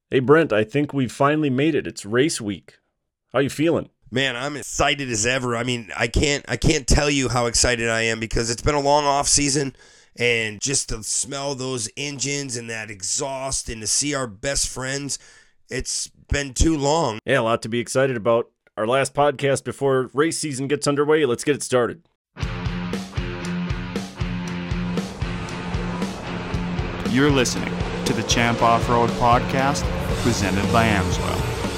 Hey Brent, I think we finally made it. It's race week. How you feeling? Man, I'm excited as ever. I mean, I can't tell you how excited I am because it's been a long off season, and just to smell those engines and that exhaust and to see our best friends, it's been too long. Yeah, a lot to be excited about. Our last podcast before race season gets underway. Let's get it started. You're listening to the Champ Off-Road Podcast, presented by Amsoil.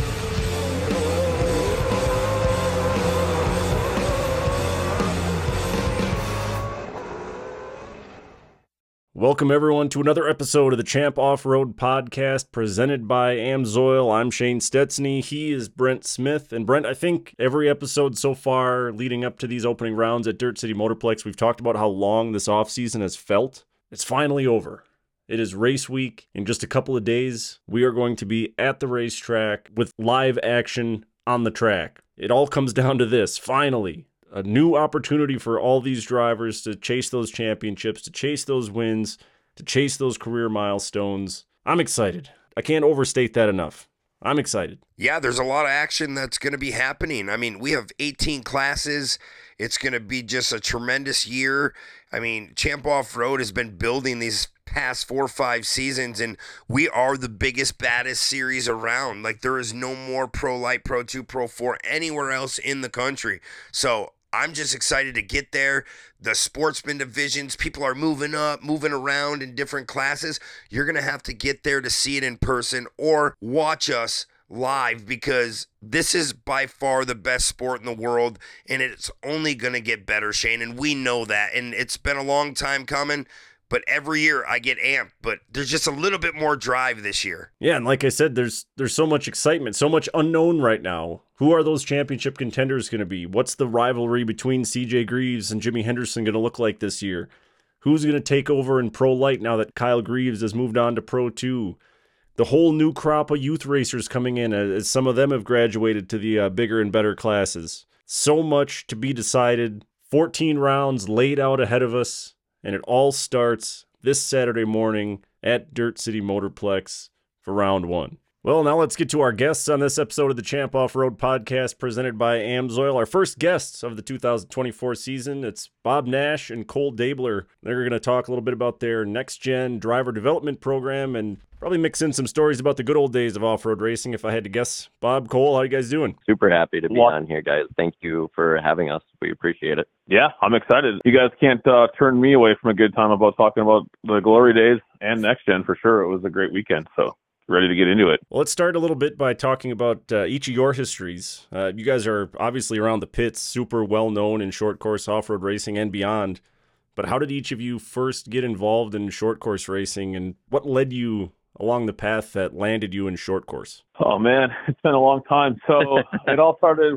Welcome everyone to another episode of the Champ Off-Road Podcast, presented by Amsoil. I'm Shane Stetsny. He is Brent Smith. And Brent, I think every episode so far leading up to these opening rounds at Dirt City Motorplex, we've talked about how long this offseason has felt. It's finally over. It is race week. In just a couple of days, we are going to be at the racetrack with live action on the track. It all comes down to this, finally. A new opportunity for all these drivers to chase those championships, to chase those wins, to chase those career milestones. I'm excited. I can't overstate that enough. I'm excited. Yeah, there's a lot of action that's going to be happening. I mean, we have 18 classes. It's going to be just a tremendous year. I mean, Champ Off-Road has been building these past 4 or 5 seasons, and we are the biggest, baddest series around. Like, there is no more Pro Light, Pro 2, Pro 4 anywhere else in the country. So I'm just excited to get there. The sportsman divisions, people are moving up, moving around in different classes. You're going to have to get there to see it in person or watch us live, because this is by far the best sport in the world, and it's only going to get better, Shane, and we know that. And it's been a long time coming, but every year I get amped, but there's just a little bit more drive this year. Yeah, and like I said, there's so much excitement, so much unknown right now. Who are those championship contenders going to be? What's the rivalry between CJ Greaves and Jimmy Henderson going to look like this year? Who's going to take over in Pro Light now that Kyle Greaves has moved on to Pro 2? The whole new crop of youth racers coming in, as some of them have graduated to the bigger and better classes. So much to be decided. 14 rounds laid out ahead of us. And it all starts this Saturday morning at Dirt City Motorplex for round 1. Well, now let's get to our guests on this episode of the Champ Off-Road Podcast presented by Amsoil. Our first guests of the 2024 season, it's Bob Nash and Cole Dabler. They're going to talk a little bit about their next-gen driver development program and probably mix in some stories about the good old days of off-road racing, if I had to guess. Bob, Cole, how you guys doing? Super happy to be on here, guys. Thank you for having us. We appreciate it. Yeah, I'm excited. You guys can't turn me away from a good time about talking about the glory days and next gen for sure. It was a great weekend, so ready to get into it. Well, let's start a little bit by talking about each of your histories. You guys are obviously around the pits, super well-known in short course off-road racing and beyond. But how did each of you first get involved in short course racing, and what led you along the path that landed you in short course? Oh man, it's been a long time. So it all started.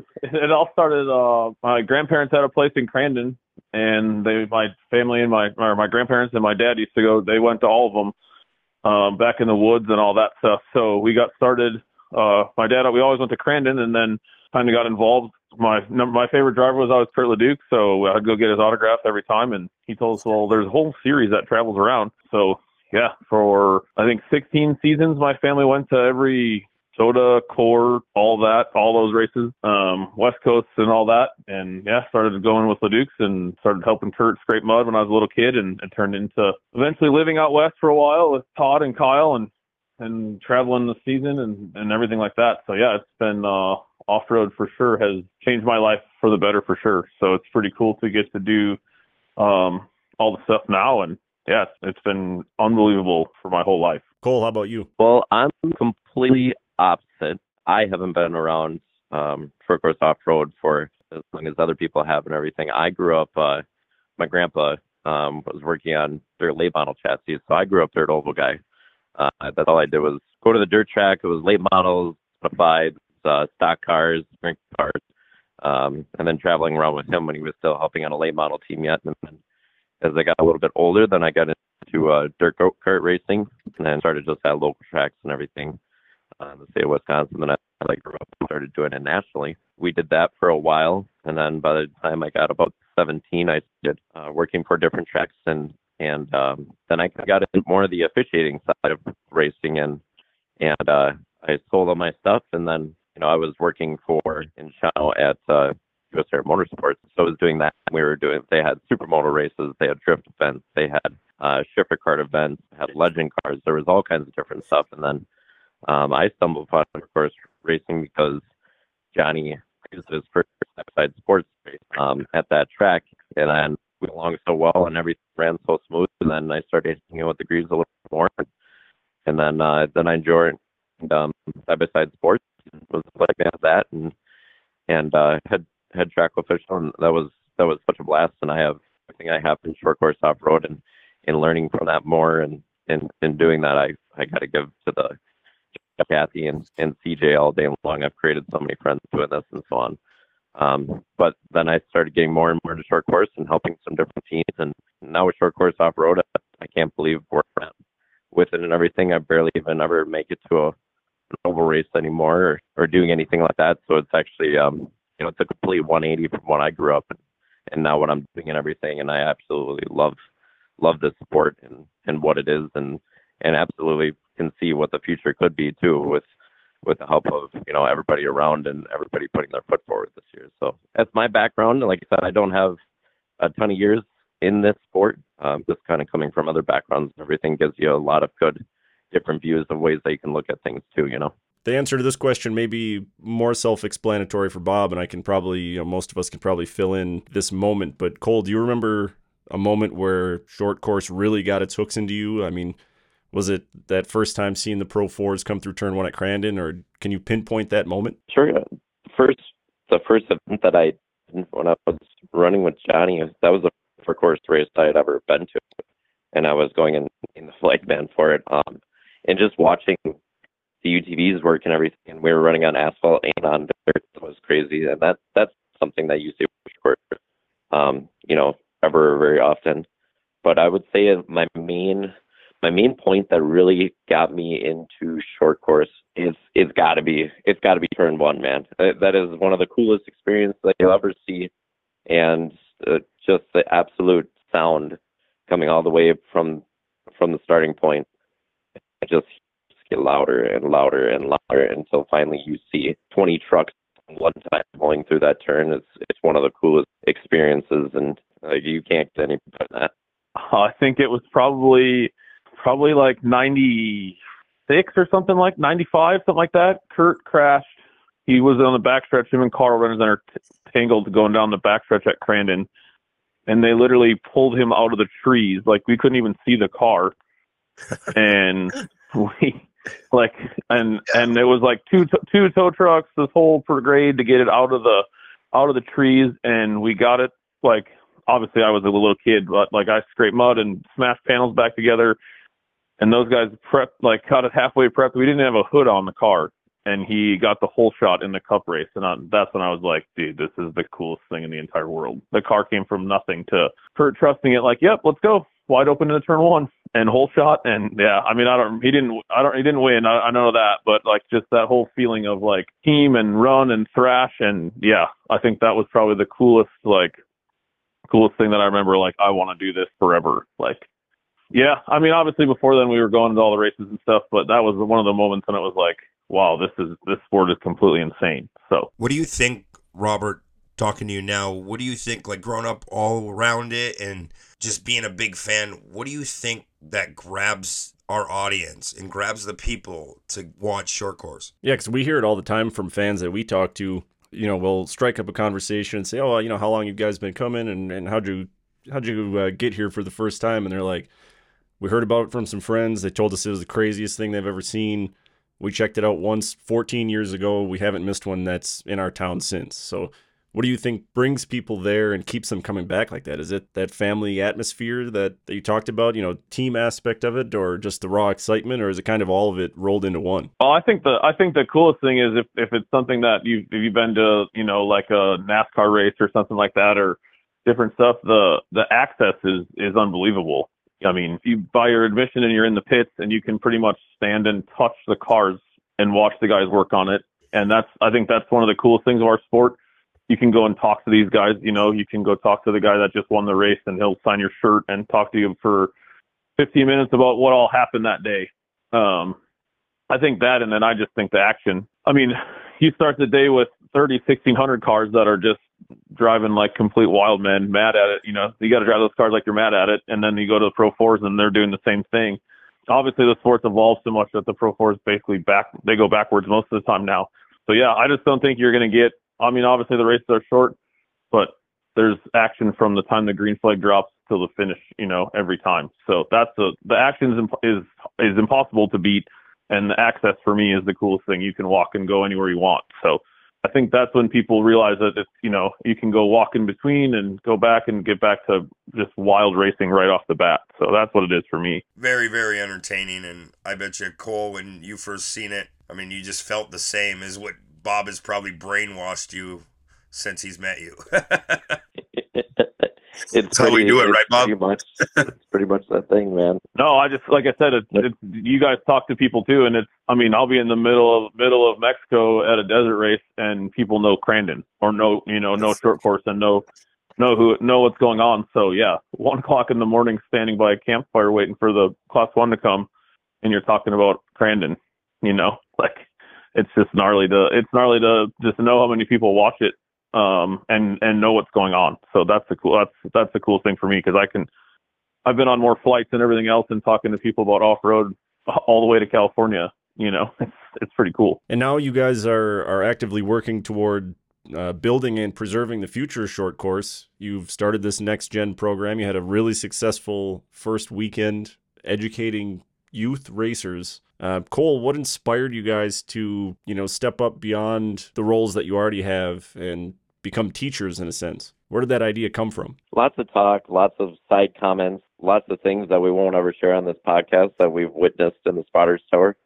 My grandparents had a place in Crandon, and my family and my grandparents and my dad used to go. They went to all of them back in the woods and all that stuff. So we got started. My dad, we always went to Crandon, and then kind of got involved. My favorite driver was always Kurt Leduc, so I'd go get his autograph every time, and he told us, well, there's a whole series that travels around. So yeah, for I think 16 seasons, my family went to every Soda, Core, all those races, West Coast and all that. And yeah, started going with Leducs and started helping Kurt scrape mud when I was a little kid, and turned into eventually living out west for a while with Todd and Kyle and traveling the season and everything like that. So yeah, it's been off-road for sure, has changed my life for the better for sure. So it's pretty cool to get to do all the stuff now, and yeah, it's been unbelievable for my whole life. Cole, how about you? Well, I'm completely opposite. I haven't been around short course off-road for as long as other people have and everything. I grew up, my grandpa was working on dirt late model chassis, so I grew up dirt oval guy. That's all I did was go to the dirt track. It was late models, modified, stock cars, sprint cars, and then traveling around with him when he was still helping on a late model team yet. And then as I got a little bit older, then I got into dirt go-kart racing, and then started just at local tracks and everything in the state of Wisconsin. Then I grew up and started doing it nationally. We did that for a while, and then by the time I got about 17, I started working for different tracks, and then I got into more of the officiating side of racing, and and I sold all my stuff, and then I was working for Inchino at US Air Motorsports, so I was doing that. They had supermoto races, they had drift events, they had shifter kart events, had legend cars. There was all kinds of different stuff, and then I stumbled upon, of course, racing because Johnny used his first side sports race at that track, and then we went along so well, and everything ran so smooth. And then I started hanging out with the Greaves a little more, and then I joined side by side sports, was like that, and head track official, and that was such a blast. And I have everything I have in short course off road, and learning from that more, and doing that, I got to give to the Kathy and CJ all day long. I've created so many friends doing this and so on. But then I started getting more and more into short course and helping some different teams. And now with short course off road, I can't believe where I'm at with it and everything. I barely even ever make it to an oval race anymore or doing anything like that. So it's actually, it's a complete 180 from when I grew up and now what I'm doing and everything. And I absolutely love this sport and what it is, and absolutely can see what the future could be too, with the help of everybody around and everybody putting their foot forward this year. So that's my background. Like I said, I don't have a ton of years in this sport. Just kind of coming from other backgrounds, everything gives you a lot of good different views of ways that you can look at things too. The answer to this question may be more self-explanatory for Bob, and I can probably, most of us can probably fill in this moment. But Cole, do you remember a moment where short course really got its hooks into you? I mean, was it that first time seeing the Pro 4s come through turn 1 at Crandon, or can you pinpoint that moment? Sure. The first event that I did when I was running with Johnny, that was the first course race I had ever been to, and I was going in the flag band for it. And just watching the UTVs work and everything, and we were running on asphalt and on dirt, was crazy. And that's something that you see with short course, ever very often. But I would say my main point that really got me into short course is it's got to be turn 1, man. That is one of the coolest experiences that you'll ever see, and just the absolute sound coming all the way from the starting point. It just get louder and louder and louder until finally you see 20 trucks one time pulling through that turn. It's one of the coolest experiences, and you can't get any better than that. I think it was probably like 96 or something, like 95, something like that. Kurt crashed. He was on the backstretch. Him and Carl Renner tangled going down the backstretch at Crandon, and they literally pulled him out of the trees. Like, we couldn't even see the car, and and it was like two tow trucks, this whole parade to get it out of the trees, and we got it. Like, obviously I was a little kid, but like I scraped mud and smashed panels back together, and those guys got it halfway prepped. We didn't have a hood on the car, and he got the whole shot in the cup race. And that's when I was like, dude, this is the coolest thing in the entire world. The car came from nothing to Kurt trusting it, like, yep, let's go. Wide open in the turn 1 and whole shot. And yeah, I mean, he didn't win. I know that, but like just that whole feeling of like team and run and thrash. And yeah, I think that was probably the coolest thing that I remember. Like, I want to do this forever. Like, yeah, I mean, obviously before then we were going to all the races and stuff, but that was one of the moments when it was like, wow, this sport is completely insane. So what do you think, Robert, talking to you now, what do you think, like growing up all around it and just being a big fan, what do you think that grabs our audience and grabs the people to watch short course? Yeah, because we hear it all the time from fans that we talk to. We'll strike up a conversation and say, oh, how long you guys been coming, and how'd you get here for the first time? And they're like, we heard about it from some friends. They told us it was the craziest thing they've ever seen. We checked it out once 14 years ago. We haven't missed one that's in our town since. So what do you think brings people there and keeps them coming back like that? Is it that family atmosphere that you talked about, team aspect of it, or just the raw excitement, or is it kind of all of it rolled into one? Well, I think the coolest thing is if it's something that you've been to, like a NASCAR race or something like that, or different stuff, the access is unbelievable. I mean, if you buy your admission and you're in the pits, and you can pretty much stand and touch the cars and watch the guys work on it. And I think that's one of the coolest things of our sport. You can go and talk to these guys, you can go talk to the guy that just won the race, and he'll sign your shirt and talk to you for 15 minutes about what all happened that day. I think that, and then I just think the action. I mean, you start the day with 1,600 cars that are just driving like complete wild men, mad at it. You know, you got to drive those cars like you're mad at it. And then you go to the Pro 4s and they're doing the same thing. Obviously, the sport's evolved so much that the Pro 4s basically they go backwards most of the time now. So, yeah, I just don't think you're going to get, I mean, obviously the races are short, but there's action from the time the green flag drops till the finish, you know, every time. So that's the action is impossible to beat. And the access for me is the coolest thing. You can walk and go anywhere you want. So I think that's when people realize that it's, you know, you can go walk in between and go back and get back to just wild racing right off the bat. So that's what it is for me. Very, very entertaining. And I bet you, Cole, when you first seen it, I mean, you just felt the same as what Bob has probably brainwashed you since he's met you. That's how we do it, right, Bob? It's pretty much that thing, man. No, I just, like I said, it's you guys talk to people too, and it's, I mean, I'll be in the middle of Mexico at a desert race, and people know Crandon or know short course and know what's going on. So yeah, 1:00 in the morning, standing by a campfire waiting for the Class 1 to come, and you're talking about Crandon. You know, like it's just gnarly to just know how many people watch it. And know what's going on. So that's the cool thing for me, because I've been on more flights and everything else and talking to people about off-road all the way to California. You know, it's pretty cool. And now you guys are actively working toward building and preserving the future short course. You've started this next gen program. You had a really successful first weekend educating youth racers. Cole, what inspired you guys to, you know, step up beyond the roles that you already have and become teachers in a sense? Where did that idea come from? Lots of talk, lots of side comments, lots of things that we won't ever share on this podcast that we've witnessed in the Spotters Tower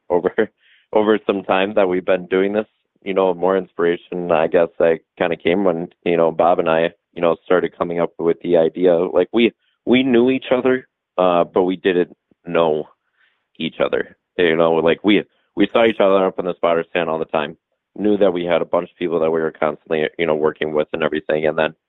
over some time that we've been doing this. You know, more inspiration, I guess, that kind of came when, you know, Bob and I, you know, started coming up with the idea. Like we knew each other, but we didn't know each other. You know, like we saw each other up in the spotter stand all the time, knew that we had a bunch of people that we were constantly, you know, working with and everything. And then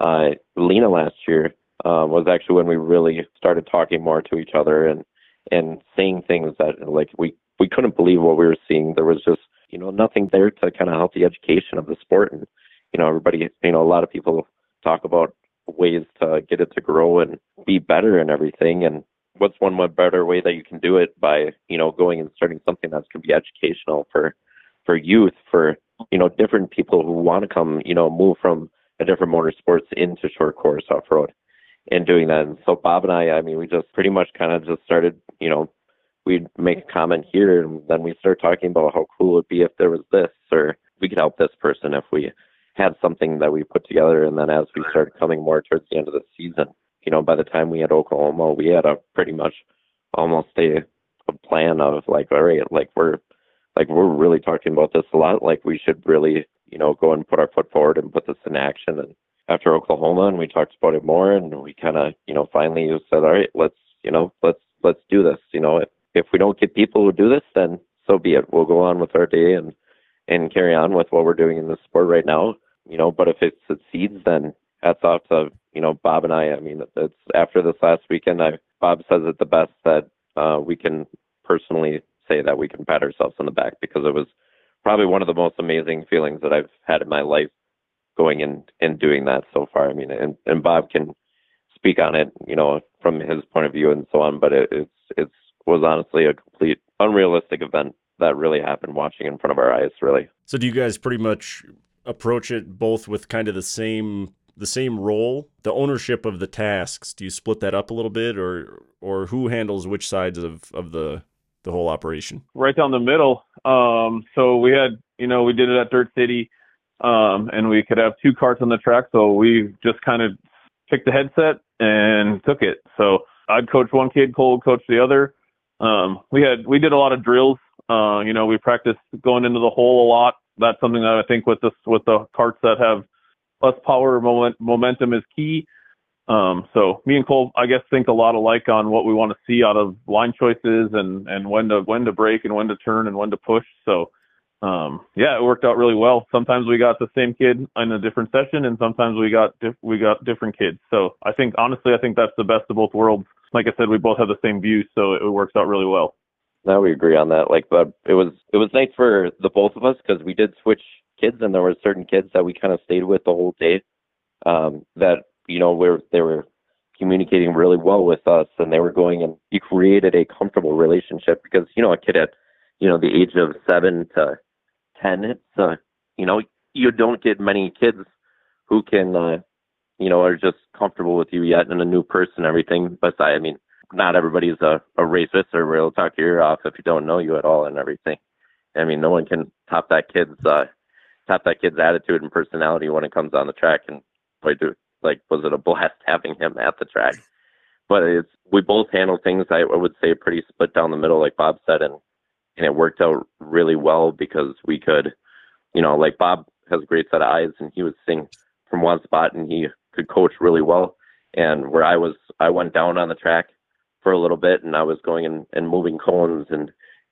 Lena last year was actually when we really started talking more to each other and saying things that, like, we couldn't believe what we were seeing. There was just, you know, nothing there to kind of help the education of the sport. And, you know, everybody, you know, a lot of people talk about ways to get it to grow and be better and everything. And what's one better way that you can do it by, you know, going and starting something that's going to be educational for youth, for, you know, different people who want to come, you know, move from a different motorsports into short course off-road and doing that. And so Bob and I mean, we just pretty much kind of just started, you know, we'd make a comment here and then we start talking about how cool it would be if there was this, or we could help this person if we had something that we put together. And then as we started coming more towards the end of the season, you know, by the time we had Oklahoma, we had a pretty much almost a plan of like, all right, like we're really talking about this a lot. Like we should really, you know, go and put our foot forward and put this in action. And after Oklahoma, and we talked about it more, and we kind of, you know, finally said, all right, let's do this. You know, if we don't get people who do this, then so be it. We'll go on with our day and carry on with what we're doing in the sport right now. You know, but if it succeeds, then hats off to, you know, Bob and I mean, it's after this last weekend, Bob says it the best, that we can personally say that we can pat ourselves on the back, because it was probably one of the most amazing feelings that I've had in my life going and doing that so far. I mean, and Bob can speak on it, you know, from his point of view and so on, but it was honestly a complete unrealistic event that really happened watching in front of our eyes, really. So do you guys pretty much approach it both with kind of the same role, the ownership of the tasks? Do you split that up a little bit, or who handles which sides of the whole operation? Right down the middle. So we had, you know, we did it at Dirt City, and we could have two carts on the track. So we just kind of picked the headset and took it. So I'd coach one kid, Cole would coach the other. We did a lot of drills. You know, we practiced going into the hole a lot. That's something that I think with the carts that have less power, momentum is key. So me and Cole, I guess, think a lot alike on what we want to see out of line choices and when to brake and when to turn and when to push. So, yeah, it worked out really well. Sometimes we got the same kid in a different session, and sometimes we got different kids. So I think, honestly, that's the best of both worlds. Like I said, we both have the same view, so it works out really well. Now we agree on that. Like, but it was nice for the both of us because we did switch kids, and there were certain kids that we kind of stayed with the whole day. That they were communicating really well with us, and they were going, and you created a comfortable relationship because a kid at the age of 7 to 10, it's you don't get many kids who can are just comfortable with you yet and a new person and everything. But I mean, not everybody's a racist or will talk your ear off if you don't know you at all and everything. I mean, no one can top that kid's attitude and personality when it comes on the track. And was it a blast having him at the track? But we both handle things, I would say, pretty split down the middle, like Bob said, and it worked out really well because we could, like Bob has a great set of eyes, and he would sing from one spot, and he could coach really well. And where I went down on the track for a little bit, and I was going and moving cones and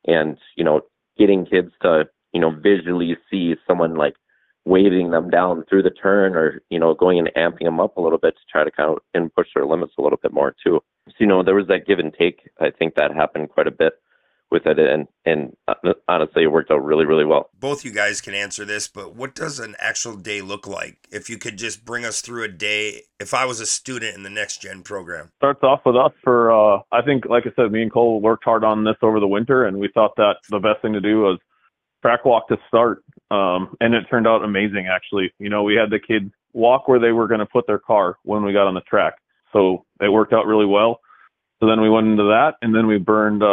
getting kids to visually see someone like waving them down through the turn, or going and amping them up a little bit to try to kind of and push their limits a little bit more too. So there was that give and take. I think that happened quite a bit with it, and honestly, it worked out really, really well. Both you guys can answer this, but what does an actual day look like? If you could just bring us through a day, if I was a student in the Next Gen program. Starts off with us for, I think, like I said, me and Cole worked hard on this over the winter, and we thought that the best thing to do was track walk to start. And it turned out amazing, actually. We had the kids walk where they were going to put their car when we got on the track. So it worked out really well. So then we went into that, and then we burned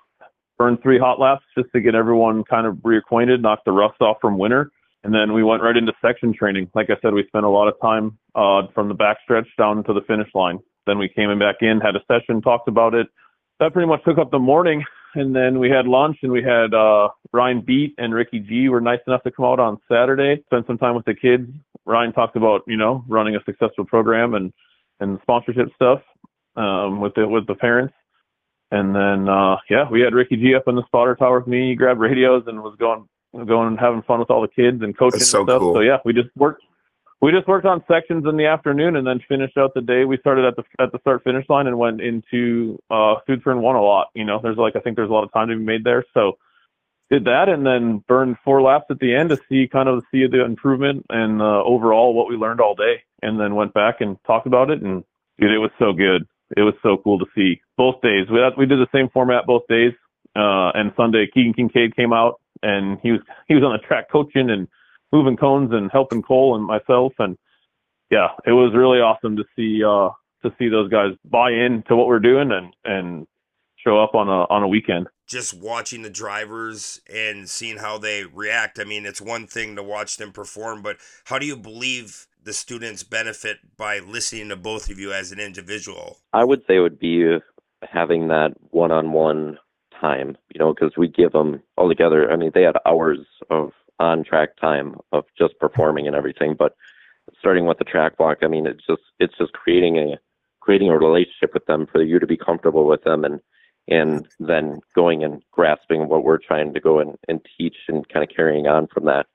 3 hot laps just to get everyone kind of reacquainted, knock the rust off from winter. And then we went right into section training. Like I said, we spent a lot of time from the backstretch down to the finish line. Then we came back in, had a session, talked about it. That pretty much took up the morning. And then we had lunch, and we had Ryan Beat and Ricky G were nice enough to come out on Saturday, spend some time with the kids. Ryan talked about, running a successful program and sponsorship stuff with the parents. And then, we had Ricky G up in the spotter tower with me. He grabbed radios and was going and having fun with all the kids and coaching and stuff. Cool. So yeah, we just worked on sections in the afternoon and then finished out the day. We started at the start finish line and went into Food for One a lot. I think there's a lot of time to be made there. So did that and then burned 4 laps at the end to see the improvement and overall what we learned all day. And then went back and talked about it, and dude, it was so good. It was so cool to see both days. We did the same format both days. And Sunday, Keegan Kincaid came out, and he was on the track coaching and moving cones and helping Cole and myself. And yeah, it was really awesome to see those guys buy into what we're doing and show up on a weekend. Just watching the drivers and seeing how they react. I mean, it's one thing to watch them perform, but how do you believe the students benefit by listening to both of you as an individual? I would say it would be having that one-on-one time, because we give them all together. I mean, they had hours of on-track time of just performing and everything, but starting with the track walk, I mean, it's just creating a relationship with them for you to be comfortable with them, and then going and grasping what we're trying to go and teach and kind of carrying on from that.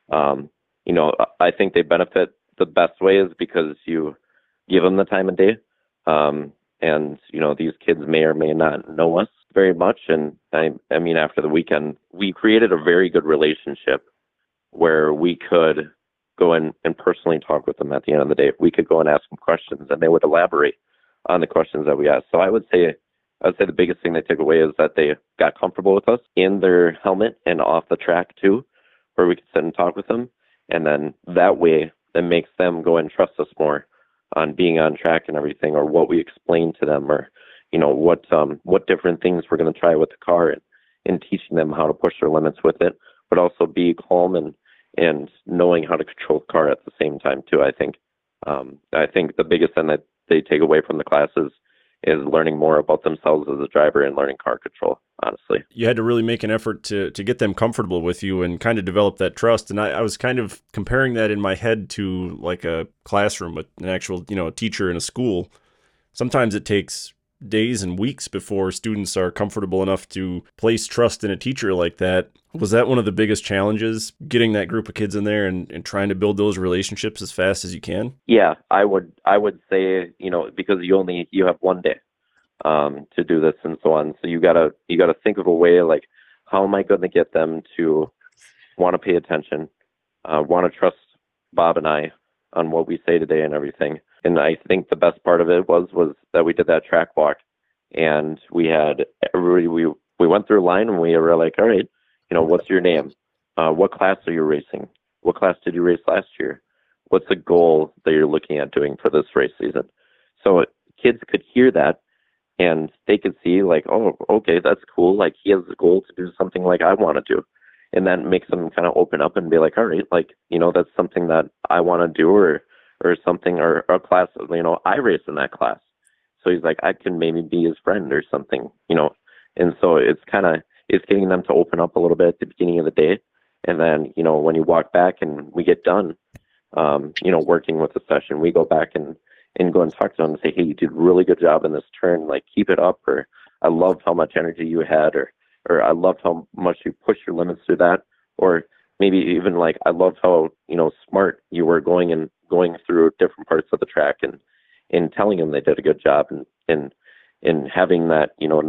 I think they benefit the best way is because you give them the time of day. And, these kids may or may not know us very much. And I mean, after the weekend, we created a very good relationship where we could go and personally talk with them at the end of the day. We could go and ask them questions, and they would elaborate on the questions that we asked. So I would say the biggest thing they took away is that they got comfortable with us in their helmet and off the track too, where we could sit and talk with them. And then that way, that makes them go and trust us more on being on track and everything, or what we explain to them, or what different things we're going to try with the car, and teaching them how to push their limits with it, but also be calm and knowing how to control the car at the same time too. I think the biggest thing that they take away from the classes is learning more about themselves as a driver and learning car control, honestly. You had to really make an effort to get them comfortable with you and kind of develop that trust. And I was kind of comparing that in my head to like a classroom with an actual, teacher in a school. Sometimes it takes days and weeks before students are comfortable enough to place trust in a teacher like that. Was that one of the biggest challenges, getting that group of kids in there and trying to build those relationships as fast as you can? Yeah, I would say, because you have one day. to do this and so on. So you gotta think of a way, like, how am I going to get them to want to pay attention, want to trust Bob and I on what we say today and everything. And I think the best part of it was that we did that track walk, and we had everybody, we went through a line, and we were like, all right, what's your name? What class are you racing? What class did you race last year? What's the goal that you're looking at doing for this race season? So kids could hear that, and they could see, like, oh, okay, that's cool. Like, he has the goal to do something like I want to do. And that makes them kind of open up and be like, all right, like, that's something that I want to do, or something, or a class, I race in that class. So he's like, I can maybe be his friend or something, And so it's getting them to open up a little bit at the beginning of the day. And then, when you walk back and we get done, working with the session, we go back and go and talk to them and say, hey, you did a really good job in this turn. Like, keep it up. Or I loved how much energy you had, or I loved how much you pushed your limits through that. Or maybe even like, I loved how, smart you were going through different parts of the track, and telling them they did a good job, and having that,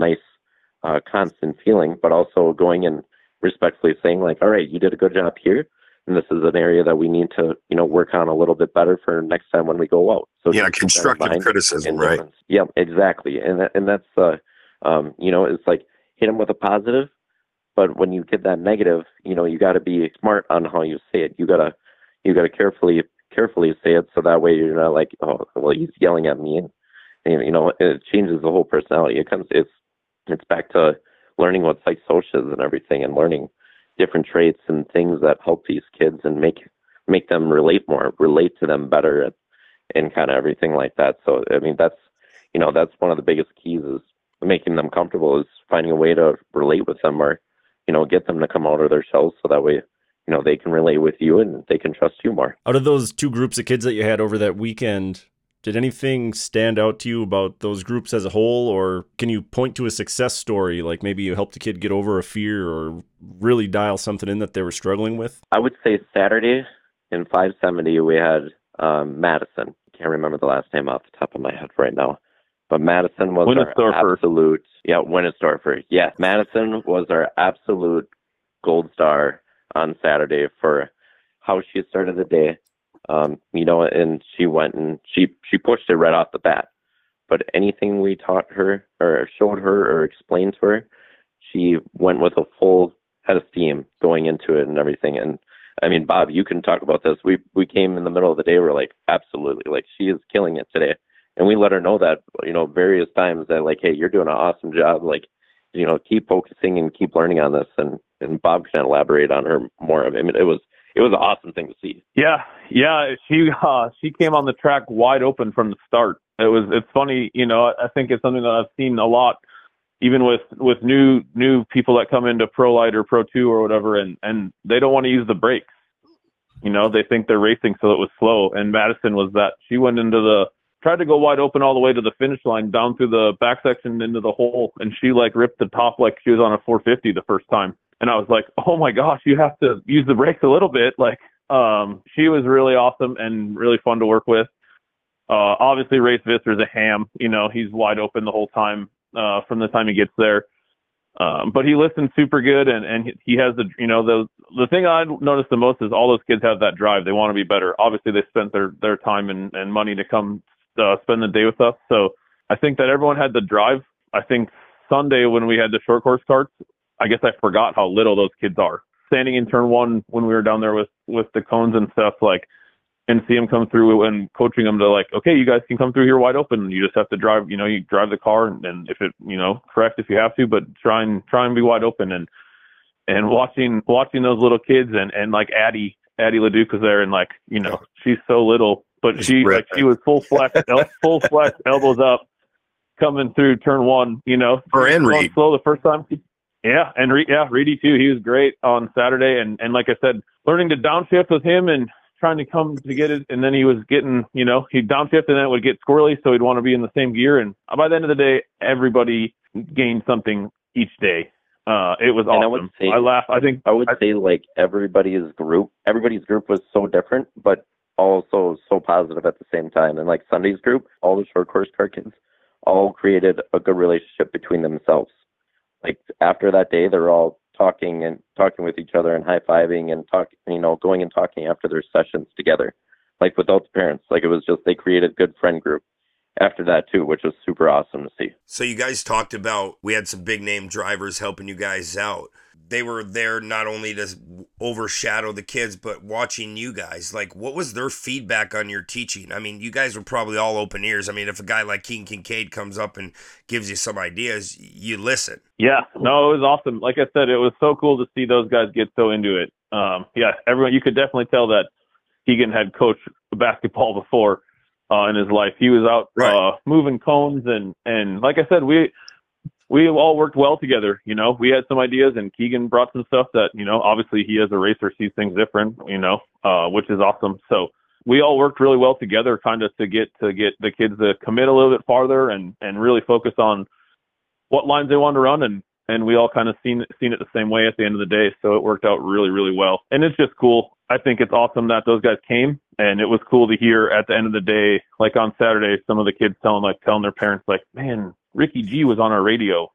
nice, constant feeling, but also going and respectfully saying, like, all right, you did a good job here, and this is an area that we need to, work on a little bit better for next time when we go out. So yeah, constructive criticism, right? Yeah, exactly. And that's, it's like, hit them with a positive, but when you get that negative, you got to be smart on how you say it. You got to carefully say it, so that way you're not like, oh, well, he's yelling at me, and it changes the whole personality. It's back to learning what psychosocial is and everything, and learning different traits and things that help these kids and make them relate to them better, and kind of everything like that. So, I mean, that's one of the biggest keys, is making them comfortable, is finding a way to relate with them, or, get them to come out of their shells, so that way, they can relate with you and they can trust you more. Out of those two groups of kids that you had over that weekend, did anything stand out to you about those groups as a whole, or can you point to a success story, like maybe you helped a kid get over a fear or really dial something in that they were struggling with? I would say Saturday in 570, we had Madison. Can't remember the last name off the top of my head right now, but Madison was our absolute, Winnesdorfer. Yeah, Madison was our absolute gold star on Saturday for how she started the day. And she went and she pushed it right off the bat. But anything we taught her or showed her or explained to her, she went with a full head of steam going into it and everything. And I mean, Bob, you can talk about this. We came in the middle of the day. We're like, absolutely, like, she is killing it today. And we let her know that, various times, that, like, hey, you're doing an awesome job. Like, keep focusing and keep learning on this. And Bob can elaborate on her more. I mean, it was an awesome thing to see. Yeah. She came on the track wide open from the start. It's funny, I think it's something that I've seen a lot, even with new people that come into Pro Light or Pro 2 or whatever, and they don't want to use the brakes. They think they're racing, so it was slow. And Madison was that. She went tried to go wide open all the way to the finish line, down through the back section into the hole, and she like ripped the top like she was on a 450 the first time. And I was like, oh my gosh, you have to use the brakes a little bit. Like, she was really awesome and really fun to work with. Obviously, Race Visser's a ham. He's wide open the whole time from the time he gets there. But he listens super good, and he has the thing I noticed the most is all those kids have that drive. They want to be better. Obviously, they spent their time and money to come spend the day with us. So I think that everyone had the drive. I think Sunday when we had the short course carts, I guess I forgot how little those kids are. Standing in turn one when we were down there with the cones and stuff, like, and see them come through and coaching them to, like, okay, you guys can come through here wide open. You just have to drive, you drive the car, and if it, correct if you have to, but try and be wide open. And watching those little kids and like Addie Leduc was there, and like, she's so little, but she was full flex, elbows up, coming through turn one, Her and Reed. Slow the first time. Yeah, and Reedy too. He was great on Saturday, and like I said, learning to downshift with him and trying to come to get it, and then he was getting, he'd downshift and then it would get squirrely, so he'd want to be in the same gear. And by the end of the day, everybody gained something each day. It was awesome. I would say like everybody's group was so different, but also so positive at the same time. And like Sunday's group, all the short course car kids all created a good relationship between themselves. Like after that day, they're all talking with each other and high-fiving and going and talking after their sessions together, like without the parents. Like it was just, they created a good friend group after that too, which was super awesome to see. So you guys talked about, we had some big name drivers helping you guys out. They were there not only to overshadow the kids, but watching you guys. Like, what was their feedback on your teaching? I mean, you guys were probably all open ears. I mean, if a guy like Keegan Kincaid comes up and gives you some ideas, you listen. Yeah, no, it was awesome. Like I said, it was so cool to see those guys get so into it. Everyone, you could definitely tell that Keegan had coached basketball before in his life. He was out moving cones, and like I said, we all worked well together. We had some ideas, and Keegan brought some stuff that, obviously he as a racer sees things different, which is awesome. So we all worked really well together, kind of to get the kids to commit a little bit farther and really focus on what lines they wanted to run. And we all kind of seen it the same way at the end of the day. So it worked out really, really well. And it's just cool. I think it's awesome that those guys came, and it was cool to hear at the end of the day, like on Saturday, some of the kids telling their parents, like, man, Ricky G was on our radio,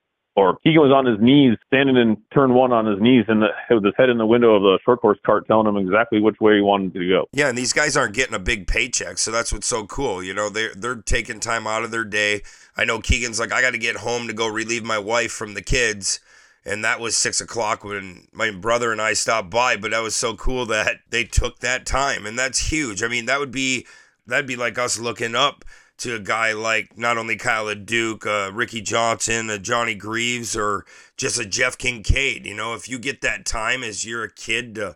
or Keegan was on his knees, standing in turn one on his knees, and with his head in the window of the short course cart, telling him exactly which way he wanted to go. Yeah, and these guys aren't getting a big paycheck, so that's what's so cool. They're taking time out of their day. I know Keegan's like, I got to get home to go relieve my wife from the kids, and that was 6:00 when my brother and I stopped by. But that was so cool that they took that time, and that's huge. I mean, that'd be like us looking up to a guy like not only Kyle LeDuc, Ricky Johnson, Johnny Greaves, or just a Jeff Kincaid. If you get that time as you're a kid to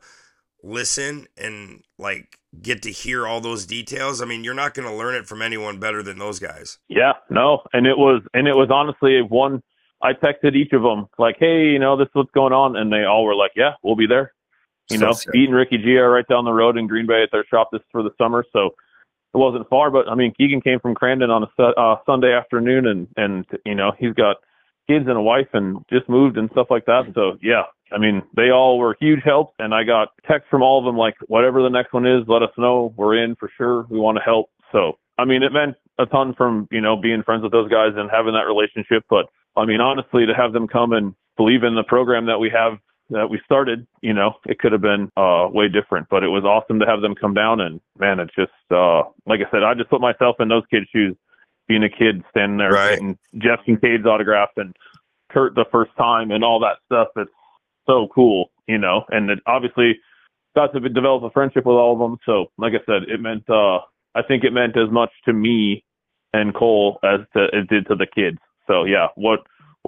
listen and like get to hear all those details, I mean, you're not going to learn it from anyone better than those guys. Yeah, no, and it was honestly one. I texted each of them like, hey, this is what's going on, and they all were like, yeah, we'll be there. Pete and Ricky G are right down the road in Green Bay at their shop for the summer, so it wasn't far. But I mean, Keegan came from Crandon on a Sunday afternoon, and he's got kids and a wife and just moved and stuff like that. So yeah, I mean, they all were huge help, and I got texts from all of them like, whatever the next one is, let us know. We're in for sure. We want to help. So I mean, it meant a ton from being friends with those guys and having that relationship. But I mean, honestly, to have them come and believe in the program that we started, it could have been way different, but it was awesome to have them come down. And man, it's just, like I said, I just put myself in those kids' shoes, being a kid standing there getting Jeff Kincaid's autograph and Kurt the first time and all that stuff. It's so cool, and it obviously got to develop a friendship with all of them. So like I said, it meant, I think it meant as much to me and Cole as it did to the kids. So yeah, what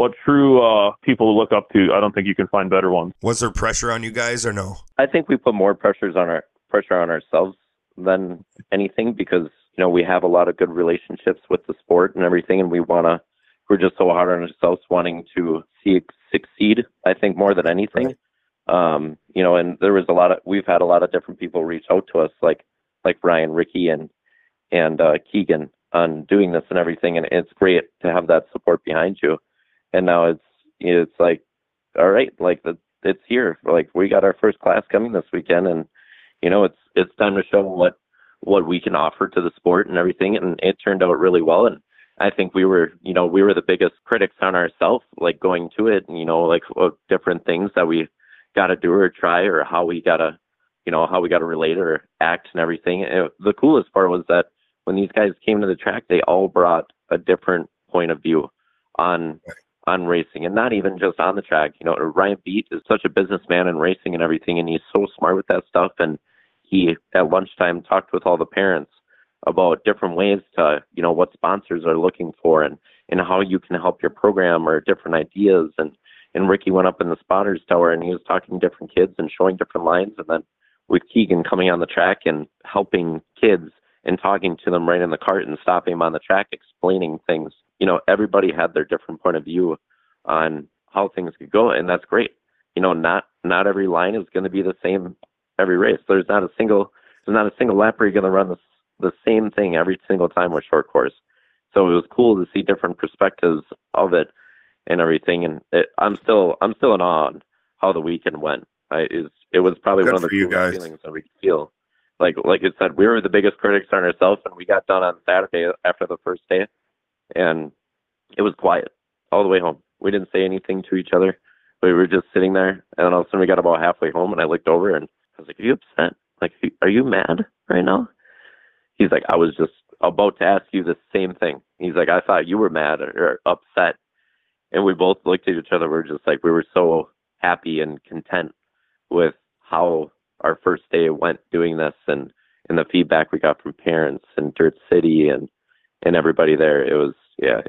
true people to look up to, I don't think you can find better ones. Was there pressure on you guys or no? I think we put more pressure on ourselves than anything, because we have a lot of good relationships with the sport and everything, and we're just so hard on ourselves wanting to see it succeed, I think, more than anything. Right. And we've had a lot of different people reach out to us, like Ryan, Ricky, and Keegan, on doing this and everything, and it's great to have that support behind you. And now it's like, all right, like it's here. Like we got our first class coming this weekend, and it's time to show what we can offer to the sport and everything. And it turned out really well. And I think we were the biggest critics on ourselves, like going to it, like different things that we got to do or try, or how we got to relate or act and everything. And the coolest part was that when these guys came to the track, they all brought a different point of view on racing, and not even just on the track. Ryan Beat is such a businessman in racing and everything, and he's so smart with that stuff. And he, at lunchtime, talked with all the parents about different ways to, what sponsors are looking for, and how you can help your program, or different ideas. And Ricky went up in the spotters tower, and he was talking to different kids and showing different lines. And then with Keegan coming on the track and helping kids and talking to them right in the cart and stopping them on the track, explaining things. Everybody had their different point of view on how things could go, and that's great. Not every line is going to be the same every race. There's not a single lap where you're going to run the same thing every single time with short course. So it was cool to see different perspectives of it and everything. And I'm still in awe on how the weekend went. It was probably one of the coolest feelings that we could feel. Like I said, we were the biggest critics on ourselves, and we got done on Saturday after the first day, and it was quiet all the way home. We didn't say anything to each other. We were just sitting there, and all of a sudden we got about halfway home, and I looked over, and I was like, "Are you upset? Like, are you mad right now?" He's like, "I was just about to ask you the same thing." He's like, "I thought you were mad or upset." And we both looked at each other. We're just like, we were so happy and content with how our first day went doing this, and the feedback we got from parents and Dirt City and everybody there. It was,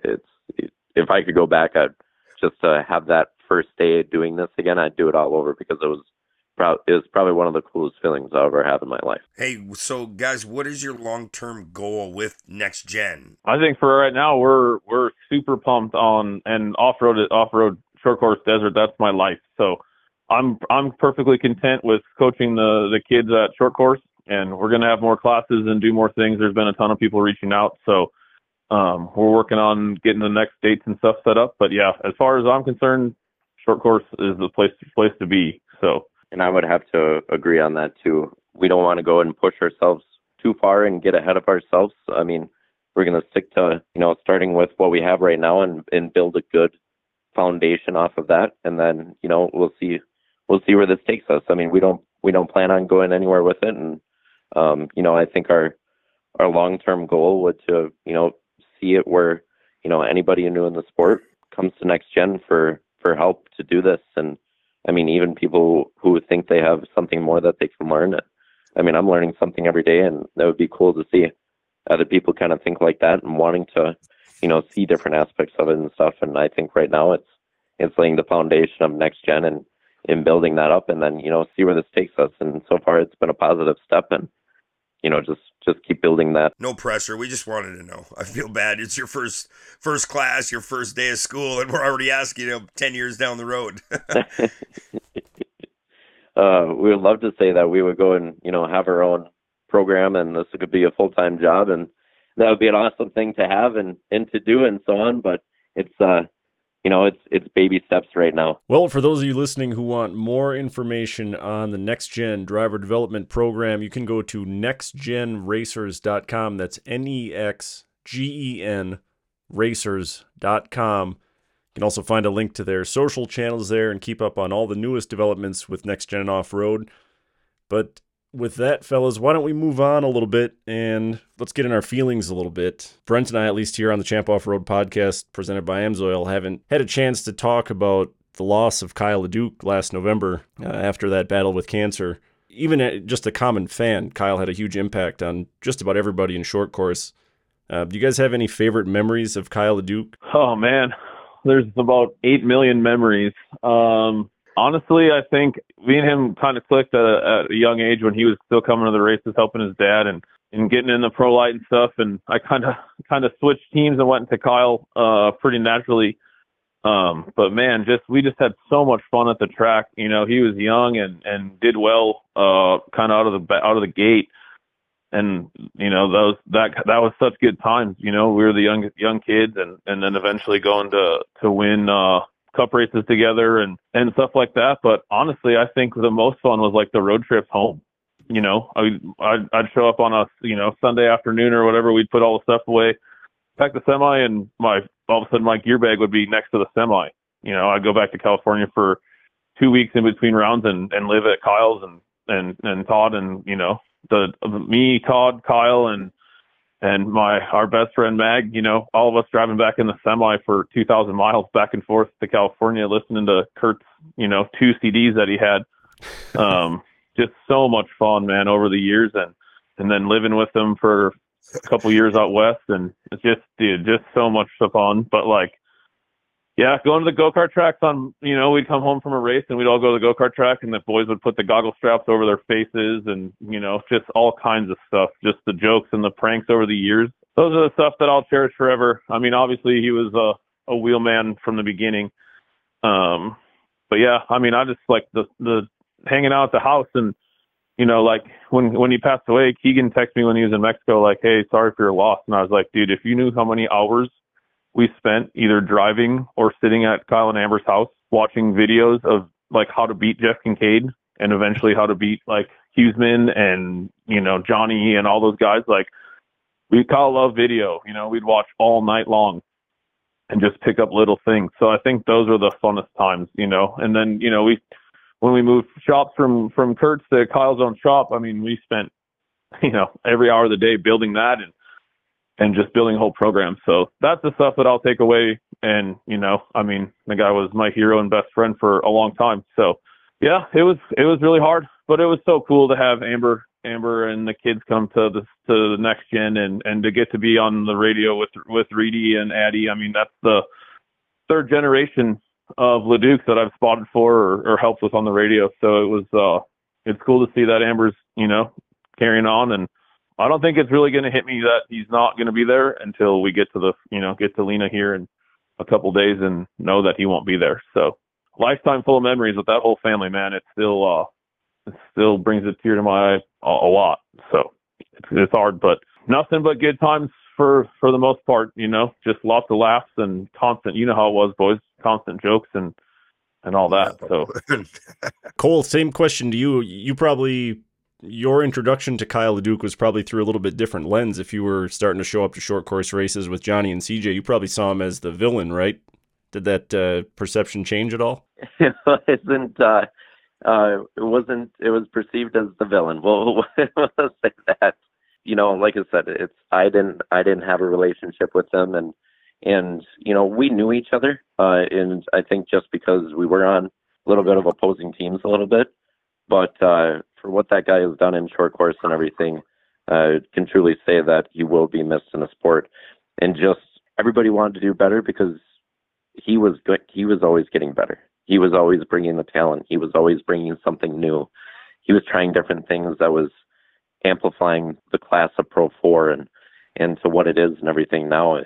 if I could go back, I'd just have that first day doing this again, I'd do it all over, because it was probably one of the coolest feelings I've ever had in my life. Hey, so guys, what is your long-term goal with Next Gen? I think for right now, we're super pumped on, and off-road short course desert. That's my life. So I'm perfectly content with coaching the kids at short course, and we're going to have more classes and do more things. There's been a ton of people reaching out. So we're working on getting the next dates and stuff set up. But yeah, as far as I'm concerned, short course is the place to be. So. And I would have to agree on that too. We don't want to go and push ourselves too far and get ahead of ourselves. I mean, we're going to stick to, starting with what we have right now and build a good foundation off of that. And then, we'll see where this takes us. I mean, we don't plan on going anywhere with it. And, I think our long-term goal would to, see it where, anybody new in the sport comes to Next Gen for help to do this. And I mean, even people who think they have something more that they can learn. I mean, I'm learning something every day, and that would be cool to see other people kind of think like that and wanting to, see different aspects of it and stuff. And I think right now it's laying the foundation of Next Gen and in building that up, and then, see where this takes us. And so far it's been a positive step, and, just keep building that. No pressure. We just wanted to know. I feel bad. It's your first class, your first day of school, and we're already asking 10 years down the road. We would love to say that we would go and, have our own program, and this could be a full-time job, and that would be an awesome thing to have and to do and so on. But it's, it's baby steps right now. Well, for those of you listening who want more information on the Next Gen driver development program, you can go to nextgenracers.com. That's NEXGEN racers.com. You can also find a link to their social channels there and keep up on all the newest developments with Next Gen Off-Road. But with that, fellas, why don't we move on a little bit and let's get in our feelings a little bit. Brent and I, at least here on the Champ Off-Road podcast presented by AMSOIL, haven't had a chance to talk about the loss of Kyle LeDuc last November after that battle with cancer. Even just a common fan, Kyle had a huge impact on just about everybody in short course. Do you guys have any favorite memories of Kyle LeDuc? Oh, man. There's about 8 million memories. Honestly, I think me and him kind of clicked at a young age when he was still coming to the races, helping his dad and getting in the pro light and stuff. And I kind of switched teams and went into Kyle pretty naturally. But man, we just had so much fun at the track. He was young and did well kind of out of the gate. And that was such good times. We were the young kids, and then eventually going to win cup races together and stuff like that. But honestly, I think the most fun was like the road trips home. I'd show up on a Sunday afternoon or whatever. We'd put all the stuff away, pack the semi, and all of a sudden my gear bag would be next to the semi. I'd go back to California for 2 weeks in between rounds and live at Kyle's and Todd and me, Todd, Kyle, and our best friend Mag, all of us driving back in the semi for 2,000 miles back and forth to California, listening to Kurt's, 2 CDs that he had. Just so much fun, man, over the years, and then living with him for a couple years out west, and it's just so much fun. But yeah, going to the go-kart tracks we'd come home from a race and we'd all go to the go-kart track, and the boys would put the goggle straps over their faces and, just all kinds of stuff, just the jokes and the pranks over the years. Those are the stuff that I'll cherish forever. I mean, obviously he was a wheelman from the beginning. But yeah, I mean, I just like the hanging out at the house, and, when he passed away, Keegan texted me when he was in Mexico, like, "Hey, sorry for your loss." And I was like, dude, if you knew how many hours we spent either driving or sitting at Kyle and Amber's house watching videos of how to beat Jeff Kincaid and eventually how to beat Huseman and, Johnny and all those guys. Kyle loved video, we'd watch all night long. and just pick up little things. So I think those are the funnest times, And then, when we moved shops from Kurt's to Kyle's own shop, I mean, we spent, every hour of the day building that and just building a whole program. So that's the stuff that I'll take away. And, the guy was my hero and best friend for a long time. So yeah, it was really hard, but it was so cool to have Amber and the kids come to the next gen and to get to be on the radio with Reedy and Addie. I mean, that's the third generation of Ledukes that I've spotted for or helped with on the radio. So it was, it's cool to see that Amber's, carrying on. And I don't think it's really going to hit me that he's not going to be there until we get to get to Lena here in a couple days and know that he won't be there. So lifetime full of memories with that whole family, man. It still brings a tear to my eye a lot. So it's hard, but nothing but good times for the most part, just lots of laughs and constant, how it was, boys, constant jokes and all that. So Cole, same question to you. Your introduction to Kyle LeDuc was probably through a little bit different lens. If you were starting to show up to short course races with Johnny and CJ, you probably saw him as the villain, right? Did that perception change at all? It was perceived as the villain. We'll say that. Like I said, I didn't have a relationship with them, and we knew each other. And I think just because we were on a little bit of opposing teams a little bit, but for what that guy has done in short course and everything, can truly say that he will be missed in the sport. And just everybody wanted to do better because he was good. He was always getting better. He was always bringing the talent. He was always bringing something new. He was trying different things that was amplifying the class of Pro 4 and to what it is and everything. Now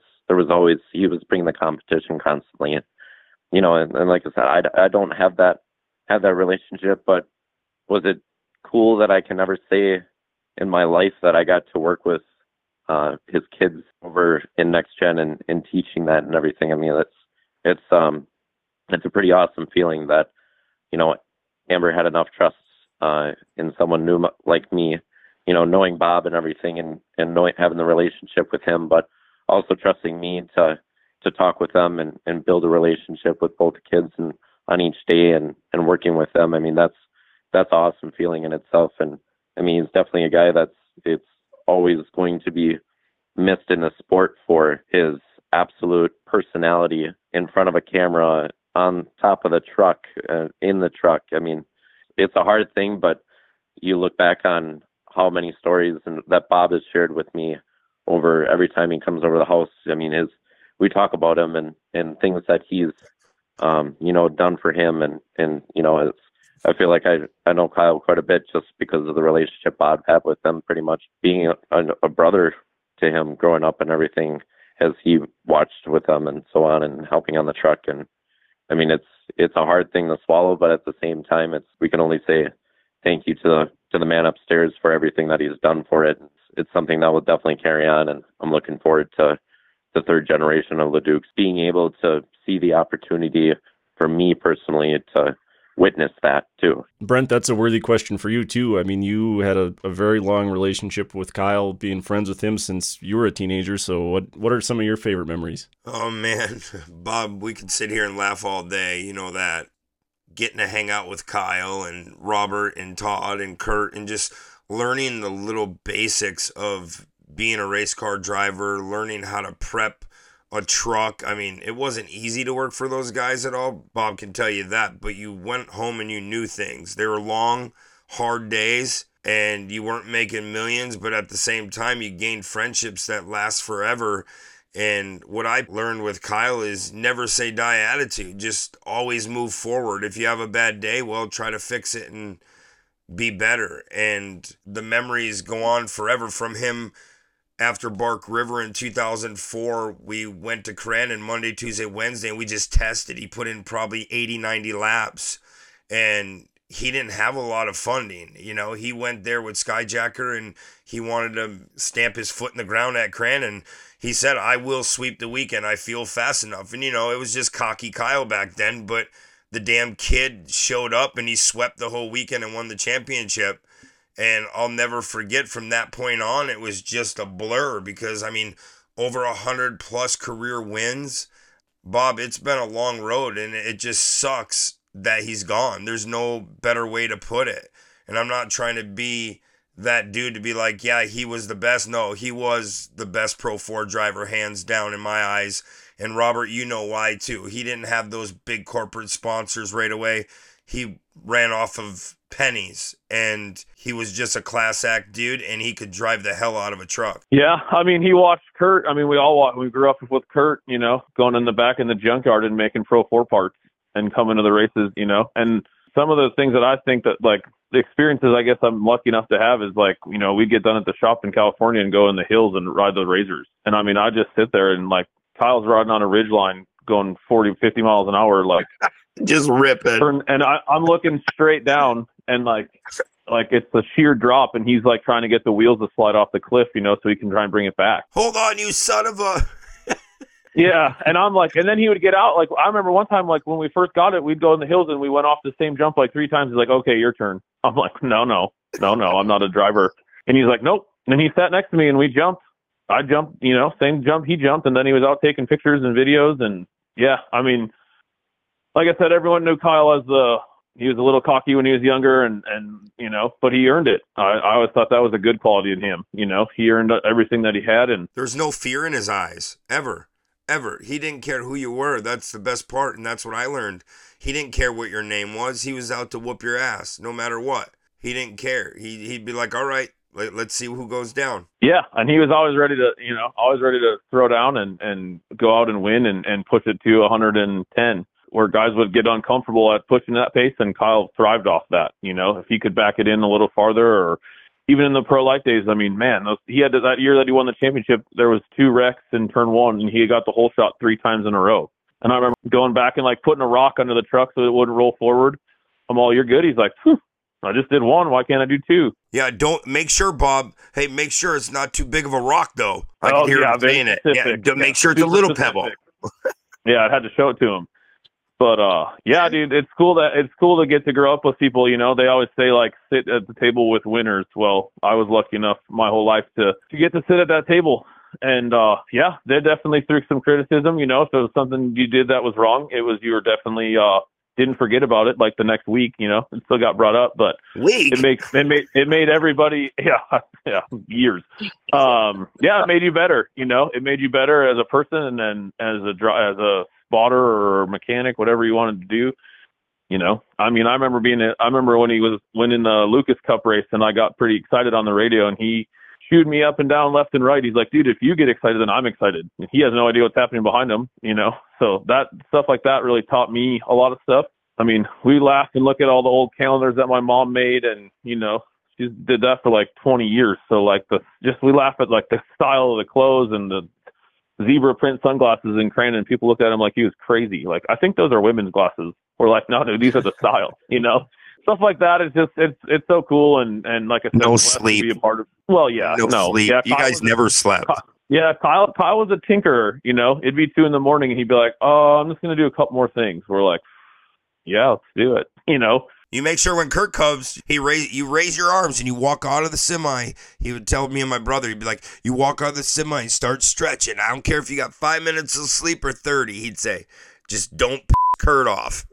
he was bringing the competition constantly. And like I said, I don't have that relationship, but was it cool that I can never say in my life that I got to work with his kids over in Next Gen and teaching that and everything. I mean, it's a pretty awesome feeling that, Amber had enough trust in someone new like me, knowing Bob and everything and having the relationship with him, but also trusting me to talk with them and build a relationship with both the kids and on each day and working with them. I mean, that's awesome feeling in itself. And I mean, he's definitely a guy it's always going to be missed in the sport for his absolute personality in front of a camera, on top of the truck, in the truck. I mean, it's a hard thing, but you look back on how many stories that Bob has shared with me over every time he comes over the house. I mean, we talk about him and things that he's, done for him. And I feel like I know Kyle quite a bit just because of the relationship Bob had with them, pretty much being a brother to him growing up and everything as he watched with them and so on and helping on the truck. And I mean, it's a hard thing to swallow, but at the same time, we can only say thank you to the man upstairs for everything that he's done for it. It's something that will definitely carry on, and I'm looking forward to the third generation of Ledukes being able to see the opportunity for me personally to witness that too. Brent, that's a worthy question for you too. I mean, you had a very long relationship with Kyle, being friends with him since you were a teenager. So what are some of your favorite memories? Oh man, Bob, we could sit here and laugh all day. You know that. Getting to hang out with Kyle and Robert and Todd and Kurt and just learning the little basics of being a race car driver, learning how to prep a truck. I mean, it wasn't easy to work for those guys at all. Bob can tell you that, but you went home and you knew things. They were long, hard days, and you weren't making millions, but at the same time, you gained friendships that last forever. And what I learned with Kyle is never say die attitude. Just always move forward. If you have a bad day, well, try to fix it and be better. And the memories go on forever from him. After Bark River in 2004, we went to Crandon Monday, Tuesday, Wednesday, and we just tested. He put in probably 80, 90 laps, and he didn't have a lot of funding. He went there with Skyjacker, and he wanted to stamp his foot in the ground at Crandon. He said, I will sweep the weekend. I feel fast enough. And, it was just cocky Kyle back then, but the damn kid showed up, and he swept the whole weekend and won the championship. And I'll never forget from that point on, it was just a blur because, over 100+ career wins. Bob, it's been a long road, and it just sucks that he's gone. There's no better way to put it. And I'm not trying to be that dude to be like, yeah, he was the best. No, he was the best Pro 4 driver, hands down, in my eyes. And Robert, you know why too. He didn't have those big corporate sponsors right away. He ran off of pennies, and he was just a class act dude, and he could drive the hell out of a truck. Yeah, I mean, he watched Kurt. I mean, we grew up with Kurt, you know, going in the back in the junkyard and making Pro 4 parts and coming to the races, you know. And some of the things that I think that, like, the experiences I guess I'm lucky enough to have is, like, you know, we get done at the shop in California and go in the hills and ride the razors. And I mean, I just sit there and, like, Kyle's riding on a ridge line going 40, 50 miles an hour, like, just rip it. And I'm looking straight down, and like it's a sheer drop, and he's like trying to get the wheels to slide off the cliff, you know, so he can try and bring it back. Hold on, you son of a. Yeah, and I'm like, and then he would get out. Like, I remember one time, like, when we first got it, we'd go in the hills and we went off the same jump like 3 times. He's like, okay, your turn. I'm like, no, I'm not a driver. And he's like, nope. And then he sat next to me and we jumped. I jumped, you know, same jump he jumped, and then he was out taking pictures and videos. And yeah, I mean, like I said, everyone knew Kyle as he was a little cocky when he was younger, and you know, but he earned it. I always thought that was a good quality in him. You know, he earned everything that he had, and there's no fear in his eyes ever. He didn't care who you were. That's the best part, and that's what I learned. He didn't care what your name was. He was out to whoop your ass, no matter what. He didn't care. He'd be like, all right, let's see who goes down. Yeah, and he was always ready to throw down and go out and win and push it to 110, where guys would get uncomfortable at pushing that pace, and Kyle thrived off that. You know, if he could back it in a little farther, or even in the Pro Light days, I mean, man, he had that year that he won the championship, there was 2 wrecks in turn 1, and he got the whole shot 3 times in a row. And I remember going back and like putting a rock under the truck so it wouldn't roll forward. I'm all, you're good. He's like, I just did 1. Why can't I do 2? Yeah, don't make sure, Bob. Hey, make sure it's not too big of a rock, though. I can hear him saying it. Yeah, make sure it's a little pebble. Yeah, I'd had to show it to him. But yeah, dude, it's cool to get to grow up with people. You know, they always say like sit at the table with winners. Well, I was lucky enough my whole life to get to sit at that table. And yeah, they definitely threw some criticism. You know, if there was something you did that was wrong, you were definitely didn't forget about it. Like the next week, you know, it still got brought up. But it made everybody years. Yeah, it made you better. You know, it made you better as a person, and then as a spotter or mechanic, whatever you wanted to do. You know, I mean, I remember when he was winning the Lucas Cup race, and I got pretty excited on the radio, and he chewed me up and down, left and right. He's like, dude, if you get excited, then I'm excited. And he has no idea what's happening behind him, you know? So that stuff like that really taught me a lot of stuff. I mean, we laugh and look at all the old calendars that my mom made, and, you know, she did that for like 20 years. So like we laugh at like the style of the clothes and the zebra print sunglasses in Crandon. People look at him like he was crazy. Like, I think those are women's glasses. We're like, no, dude, these are the style, you know? Stuff like that is just, it's so cool. And like I said, no sleep. To be a part of, well, yeah, no sleep. Yeah, you guys never slept. Yeah, Kyle was a tinkerer, you know. It'd be 2 a.m. and he'd be like, oh, I'm just going to do a couple more things. We're like, yeah, let's do it, you know. You make sure when Kurt comes, you raise your arms and you walk out of the semi. He would tell me and my brother, he'd be like, you walk out of the semi and start stretching. I don't care if you got 5 minutes of sleep or 30, he'd say. Just don't Kurt off.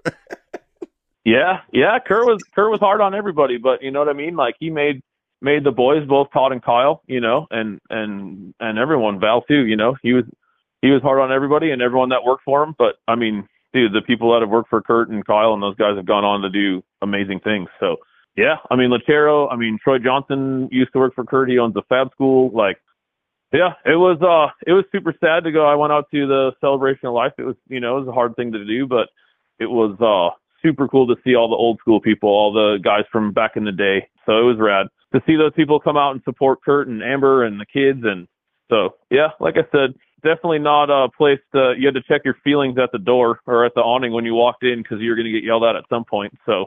Yeah, Kurt was hard on everybody, but you know what I mean? Like, he made the boys, both Todd and Kyle, you know, and everyone, Val too, you know. He was hard on everybody and everyone that worked for him, but I mean, dude, the people that have worked for Kurt and Kyle and those guys have gone on to do amazing things. So, yeah, I mean, Troy Johnson used to work for Kurt. He owns a fab school. Like, yeah, it was super sad to go. I went out to the Celebration of Life. It was, you know, it was a hard thing to do, but it was super cool to see all the old school people, all the guys from back in the day. So it was rad to see those people come out and support Kurt and Amber and the kids. And so, yeah, like I said, definitely not a place you had to check your feelings at the door or at the awning when you walked in, because you're going to get yelled at some point. So,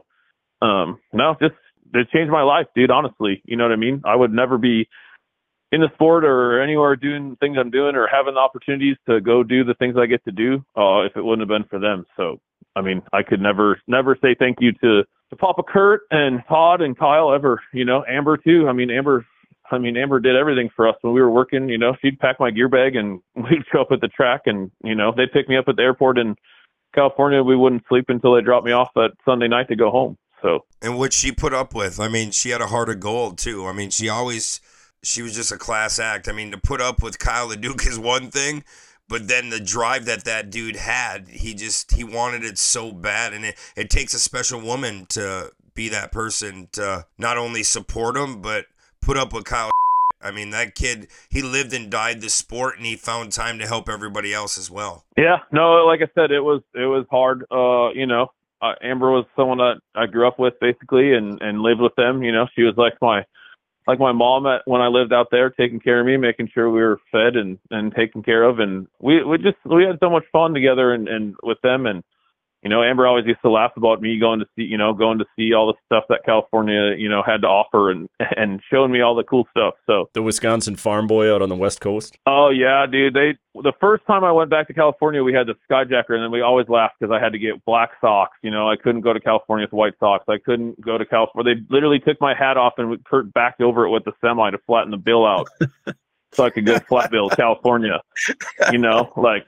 no, just it changed my life, dude, honestly. You know what I mean? I would never be in the sport or anywhere doing the things I'm doing or having the opportunities to go do the things I get to do if it wouldn't have been for them. So, I mean, I could never say thank you to Papa Kurt and Todd and Kyle ever, you know, Amber too. I mean, Amber I mean, Amber did everything for us when we were working. You know, she'd pack my gear bag and we'd show up at the track, and, you know, they'd pick me up at the airport in California. We wouldn't sleep until they dropped me off that Sunday night to go home. So, and what she put up with, I mean, she had a heart of gold too. I mean, she was just a class act. I mean, to put up with Kyle LeDuc is one thing, but then the drive that dude had, he wanted it so bad. And it takes a special woman to be that person to not only support him, but put up with Kyle. I mean, that kid, he lived and died the sport, and he found time to help everybody else as well. Yeah, no, like I said, it was hard. You know, Amber was someone that I grew up with basically, and lived with them. You know, she was like my mom when I lived out there, taking care of me, making sure we were fed and taken care of. And we had so much fun together and with them. And, you know, Amber always used to laugh about me going to see all the stuff that California, you know, had to offer and showing me all the cool stuff. So the Wisconsin farm boy out on the West Coast. Oh yeah, dude. The first time I went back to California, we had the Skyjacker, and then we always laughed because I had to get black socks. You know, I couldn't go to California with white socks. I couldn't go to California. They literally took my hat off and Kurt backed over it with the semi to flatten the bill out so I could go flat bill California. You know, like.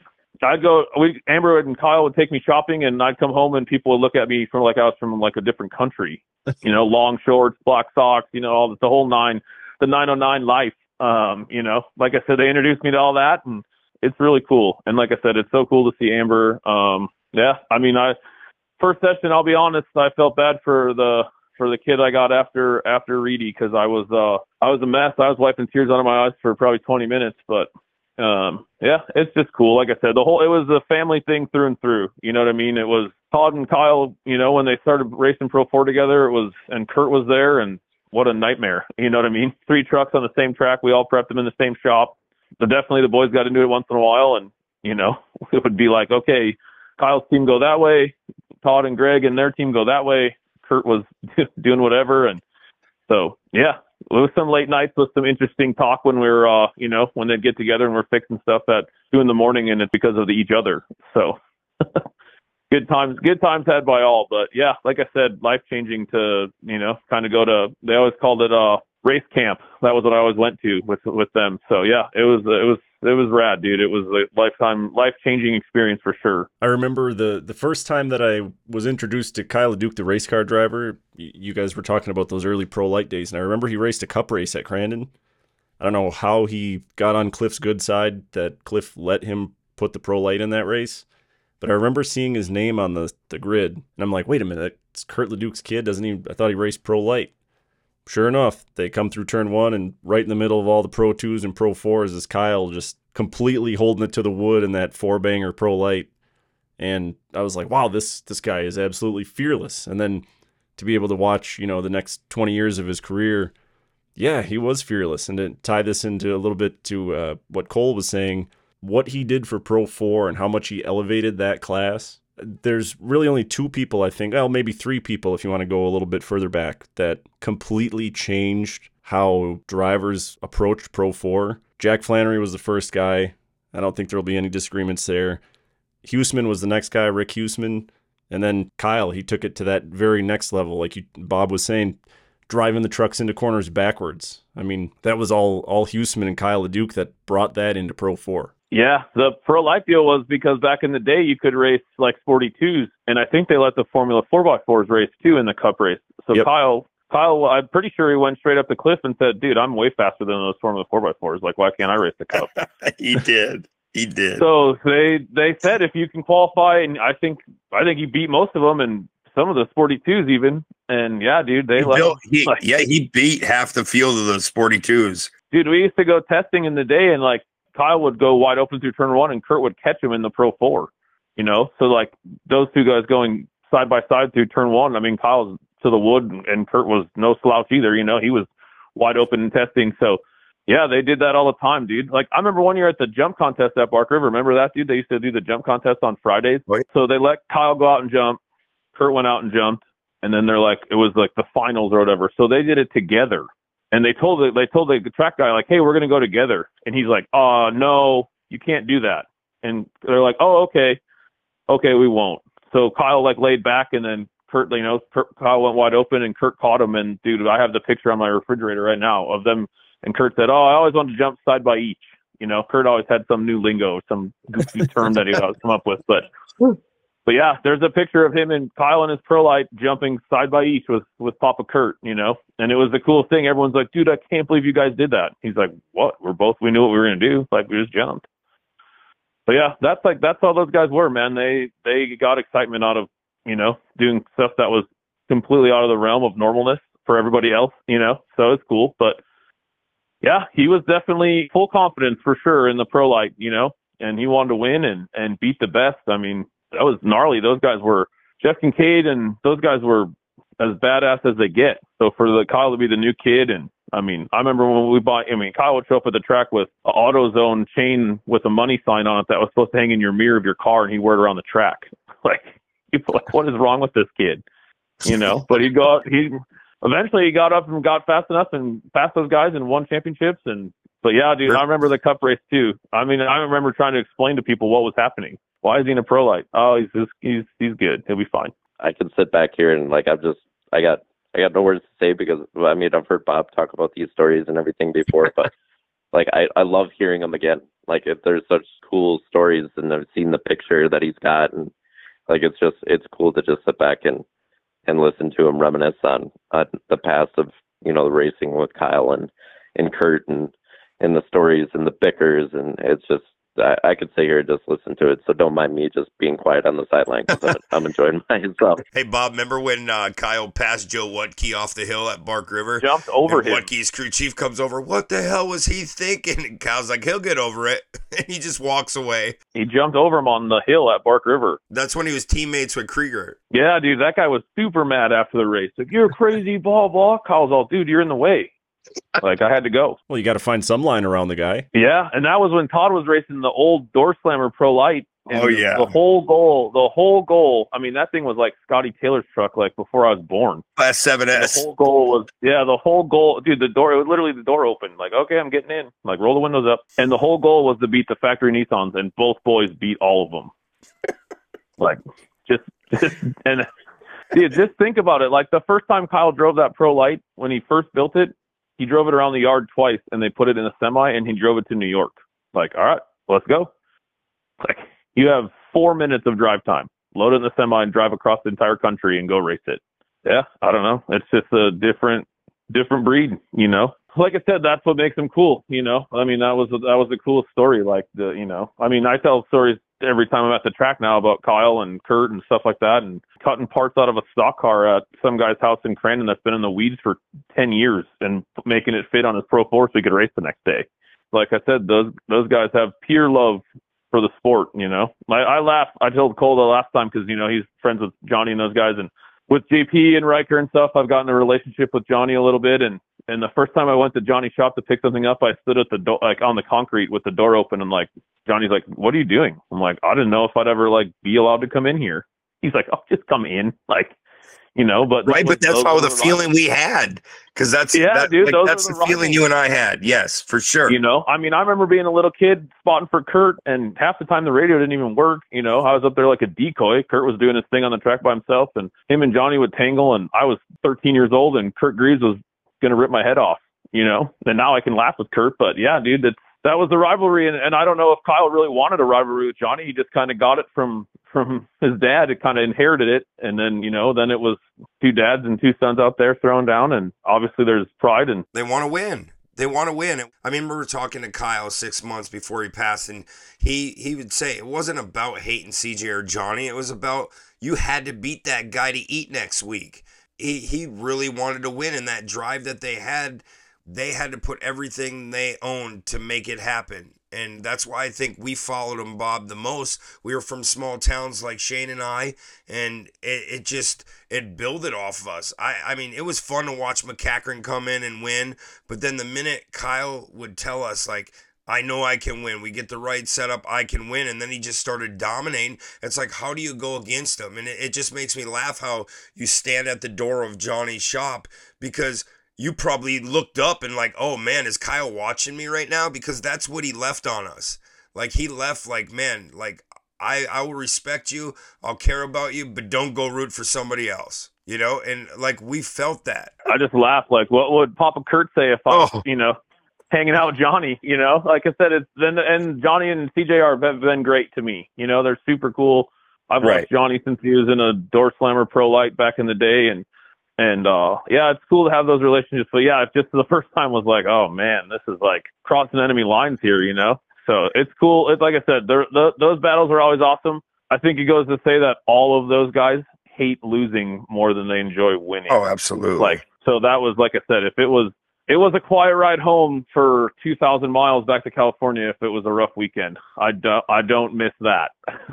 Amber and Kyle would take me shopping, and I'd come home and people would look at me from like I was from like a different country, you know, long shorts, black socks, you know, the whole nine, the 909 life. You know, like I said, they introduced me to all that, and it's really cool. And like I said, it's so cool to see Amber. Yeah, I mean, first session, I'll be honest, I felt bad for the kid I got after Reedy, because I was a mess. I was wiping tears out of my eyes for probably 20 minutes, but yeah, it's just cool. Like I said, it was a family thing through and through. You know what I mean? It was Todd and Kyle, you know, when they started racing Pro 4 together, and Kurt was there, and what a nightmare. You know what I mean? 3 trucks on the same track. We all prepped them in the same shop. But definitely the boys got to do it once in a while. And, you know, it would be like, okay, Kyle's team go that way. Todd and Greg and their team go that way. Kurt was doing whatever. And so, yeah. It was some late nights with some interesting talk when we were, you know, when they'd get together and we're fixing stuff at 2 a.m, and it's because of each other. So good times had by all. But yeah, like I said, life changing to, you know, kind of they always called it race camp. That was what I always went to with them. So yeah, it was rad, dude. It was a life changing experience for sure. I remember the first time that I was introduced to Kyle LeDuc, the race car driver. You guys were talking about those early pro light days, and I remember he raced a cup race at Crandon. I don't know how he got on Cliff's good side, that Cliff let him put the pro light in that race, but I remember seeing his name on the grid, and I'm like, wait a minute, it's Kurt LeDuc's kid. I thought he raced pro light. Sure enough, they come through turn 1, and right in the middle of all the Pro 2s and Pro 4s is Kyle just completely holding it to the wood in that 4-banger pro light. And I was like, wow, this guy is absolutely fearless. And then to be able to watch, you know, the next 20 years of his career, yeah, he was fearless. And to tie this into a little bit to what Cole was saying, what he did for Pro 4 and how much he elevated that class. There's really only 2 people, I think, well, maybe 3 people if you want to go a little bit further back, that completely changed how drivers approached Pro 4. Jack Flannery was the first guy. I don't think there'll be any disagreements there. Huseman was the next guy, Rick Huseman. And then Kyle, he took it to that very next level. Like Bob was saying, driving the trucks into corners backwards. I mean, that was all Huseman and Kyle LeDuc that brought that into Pro 4. Yeah, the Pro Light deal was because back in the day you could race like 42s, and I think they let the Formula 4x4s race too in the Cup race. So yep. Kyle, I'm pretty sure he went straight up to Cliff and said, dude, I'm way faster than those Formula 4x4s. Like, why can't I race the Cup? He did. So they said if you can qualify, and I think he beat most of them and some of the 42s even. And yeah, dude, he beat half the field of those 42s. Dude, we used to go testing in the day, and like Kyle would go wide open through turn 1 and Kurt would catch him in the Pro 4, you know? So like those 2 guys going side by side through turn 1, I mean, Kyle's to the wood and Kurt was no slouch either, you know? He was wide open in testing. So yeah, they did that all the time, dude. Like I remember one year at the jump contest at Bark River. Remember that, dude? They used to do the jump contest on Fridays. Right. So they let Kyle go out and jump. Kurt went out and jumped. And then they're like, it was like the finals or whatever. So they did it together. And they told the track guy, like, hey, we're going to go together. And he's like, no, you can't do that. And they're like, oh, okay, we won't. So Kyle like laid back, and then Kurt, you know, Kyle went wide open and Kurt caught him. And dude, I have the picture on my refrigerator right now of them And Kurt said, "Oh, I always wanted to jump side by each." Kurt always had some new lingo, some goofy term that he always come up with. But yeah, there's a picture of him and Kyle in his pro light jumping side by each with Papa Kurt, and it was the coolest thing. Everyone's like, "Dude, I can't believe you guys did that." He's like, "What? We knew what we were going to do. Like, we just jumped." But yeah, that's how those guys were, man. They got excitement out of, doing stuff that was completely out of the realm of normalness for everybody else, so it's cool. But yeah, he was definitely full confidence for sure in the pro light, and he wanted to win and beat the best. I mean, that was gnarly. Those guys were, Jeff Kincaid and those guys were as badass as they get. So for Kyle to be the new kid, and I remember when Kyle would show up at the track with an AutoZone chain with a money sign on it that was supposed to hang in your mirror of your car, and he'd wear it around the track. Like, people like, what is wrong with this kid? But he'd go out, eventually he got up and got fast enough and passed those guys and won championships. But yeah, dude, I remember the cup race too. I remember trying to explain to people what was happening. Why is he in a pro light? Oh, he's good. He'll be fine. I can sit back here and I got no words to say because I've heard Bob talk about these stories and everything before, but I love hearing them again. Like, if there's such cool stories, and I've seen the picture that he's got, and it's cool to just sit back and listen to him reminisce on the past of, the racing with Kyle and Kurt and the stories and the bickers. And it's just, I could sit here and just listen to it. So don't mind me just being quiet on the sideline because I'm enjoying myself. Hey, Bob, remember when Kyle passed Joe Wutke off the hill at Bark River? Jumped over him. Wutke's crew chief comes over. What the hell was he thinking? And Kyle's like, he'll get over it. And he just walks away. He jumped over him on the hill at Bark River. That's when he was teammates with Krieger. Yeah, dude, that guy was super mad after the race. Like, you're crazy, blah, blah. Kyle's all, dude, you're in the way. Like, I had to go. Well, you got to find some line around the guy. Yeah, and that was when Todd was racing the old Door Slammer Pro Light. And oh, yeah. The whole goal, that thing was like Scotty Taylor's truck, like, before I was born. Class 7S. The whole goal, dude, it was literally the door open. Like, okay, I'm getting in. Like, roll the windows up. And the whole goal was to beat the factory Nissans, and both boys beat all of them. Like, just and dude, just think about it. Like, the first time Kyle drove that Pro Light, when he first built it, he drove it around the yard twice, and they put it in a semi, and he drove it to New York. Like, all right, let's go. Like, you have 4 minutes of drive time. Load it in the semi and drive across the entire country and go race it. Yeah, I don't know. It's just a different breed, Like I said, that's what makes him cool, That was the coolest story. Like, I tell stories every time I'm at the track now about Kyle and Kurt and stuff like that, and cutting parts out of a stock car at some guy's house in Crandon that's been in the weeds for 10 years and making it fit on his Pro 4 so he could race the next day. Like I said, those guys have pure love for the sport, I laugh. I told Cole the last time because, he's friends with Johnny and those guys, and with JP and Riker and stuff, I've gotten a relationship with Johnny a little bit, and the first time I went to Johnny's shop to pick something up, I stood at the door, like on the concrete with the door open, and like Johnny's like, "What are you doing?" I'm like, "I didn't know if I'd ever be allowed to come in here." He's like, "Oh, just come in," but right. But that's how the feeling we had, because that's dude. That's the feeling you and I had. Yes, for sure. I remember being a little kid spotting for Kurt, and half the time the radio didn't even work. I was up there like a decoy. Kurt was doing his thing on the track by himself, and him and Johnny would tangle, and I was 13 years old, and Kurt Greaves was going to rip my head off, and now I can laugh with Kurt. But yeah, dude, that was the rivalry. And I don't know if Kyle really wanted a rivalry with Johnny. He just kind of got it from his dad. It kind of inherited it. And then, then it was two dads and two sons out there throwing down. And obviously there's pride, and they want to win. They want to win. I remember talking to Kyle 6 months before he passed, and he would say it wasn't about hating CJ or Johnny. It was about, you had to beat that guy to eat next week. He really wanted to win, and that drive that they had to put everything they owned to make it happen. And that's why I think we followed him, Bob, the most. We were from small towns like Shane and I, and it builded off of us. It was fun to watch McCachran come in and win, but then the minute Kyle would tell us, like, I know I can win, we get the right setup, I can win, and then he just started dominating. It's like, how do you go against him? And it just makes me laugh how you stand at the door of Johnny's shop, because you probably looked up and like, oh man, is Kyle watching me right now? Because that's what he left on us. Like, he left like, man, like, I will respect you, I'll care about you, but don't go root for somebody else. And like, we felt that. I just laugh, like, what would Papa Kurt say if I hanging out with Johnny, like I said, and Johnny and CJ have been great to me. They're super cool. I've watched Johnny since he was in a Door Slammer Pro Light back in the day. And yeah, it's cool to have those relationships. But yeah, just the first time was like, oh man, this is like crossing enemy lines here, So it's cool. It's like I said, those battles are always awesome. I think it goes to say that all of those guys hate losing more than they enjoy winning. Oh, absolutely. So that was, like I said, if it was a quiet ride home for 2,000 miles back to California, if it was a rough weekend. I don't miss that.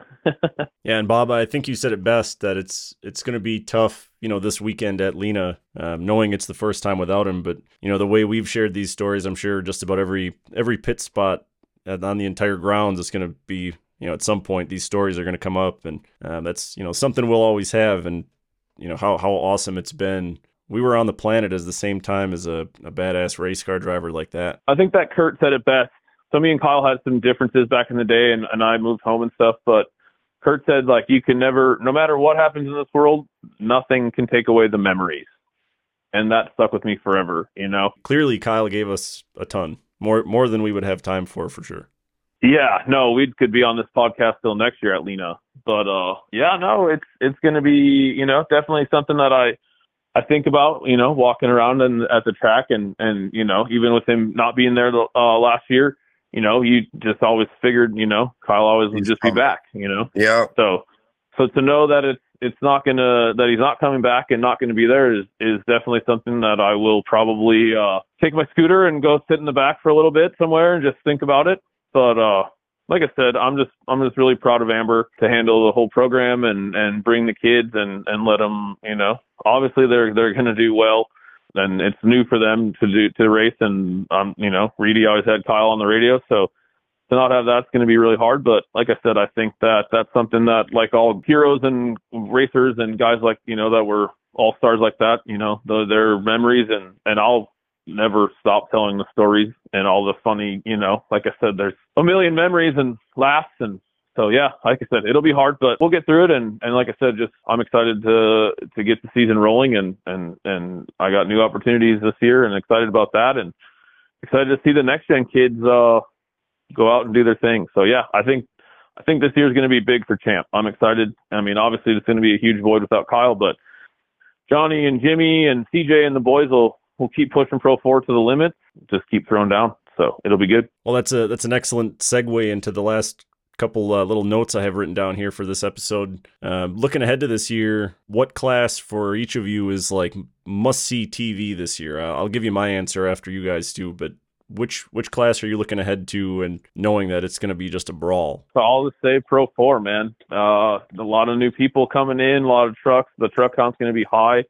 Yeah, and Bob, I think you said it best, that it's going to be tough, this weekend at Lena, knowing it's the first time without him. But, the way we've shared these stories, I'm sure just about every pit spot on the entire grounds is going to be, at some point these stories are going to come up. And that's, something we'll always have. And, how awesome it's been. We were on the planet at the same time as a badass race car driver like that. I think that Kurt said it best. So me and Kyle had some differences back in the day, and I moved home and stuff, but Kurt said, you can never, no matter what happens in this world, nothing can take away the memories. And that stuck with me forever, Clearly, Kyle gave us a ton, more than we would have time for sure. Yeah, no, we could be on this podcast till next year at Lena. But, yeah, no, it's going to be, definitely something that I think about, walking around at the track and, even with him not being there last year, you just always figured, Kyle always would just be back, Yeah. So to know that it's not that he's not coming back and not gonna be there is definitely something that I will probably take my scooter and go sit in the back for a little bit somewhere and just think about it. But like I said, I'm just really proud of Amber to handle the whole program and bring the kids and let them, obviously they're going to do well, and it's new for them to race. And, Reedy always had Kyle on the radio. So to not have that's going to be really hard. But like I said, I think that's something that, like all heroes and racers and guys like, that were all stars like that, their memories and I'll never stop telling the stories and all the funny, like I said, there's a million memories and laughs. And so, yeah, like I said, it'll be hard, but we'll get through it. And like I said, I'm excited to get the season rolling and I got new opportunities this year and excited about that and excited to see the next gen kids, go out and do their thing. So yeah, I think this year is going to be big for Champ. I'm excited. I mean, obviously it's going to be a huge void without Kyle, but Johnny and Jimmy and CJ and the boys will keep pushing Pro 4 to the limit, just keep throwing down. So it'll be good. Well, that's an excellent segue into the last couple little notes I have written down here for this episode. Looking ahead to this year, what class for each of you is like must-see TV this year? I'll give you my answer after you guys do, but which class are you looking ahead to and knowing that it's going to be just a brawl? So I'll just say Pro 4, man. A lot of new people coming in, a lot of trucks. The truck count's going to be high.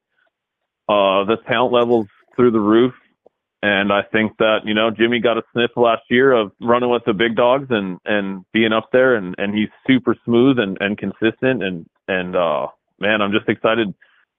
The talent level's through the roof. And I think that, Jimmy got a sniff last year of running with the big dogs and being up there and he's super smooth and consistent. And man, I'm just excited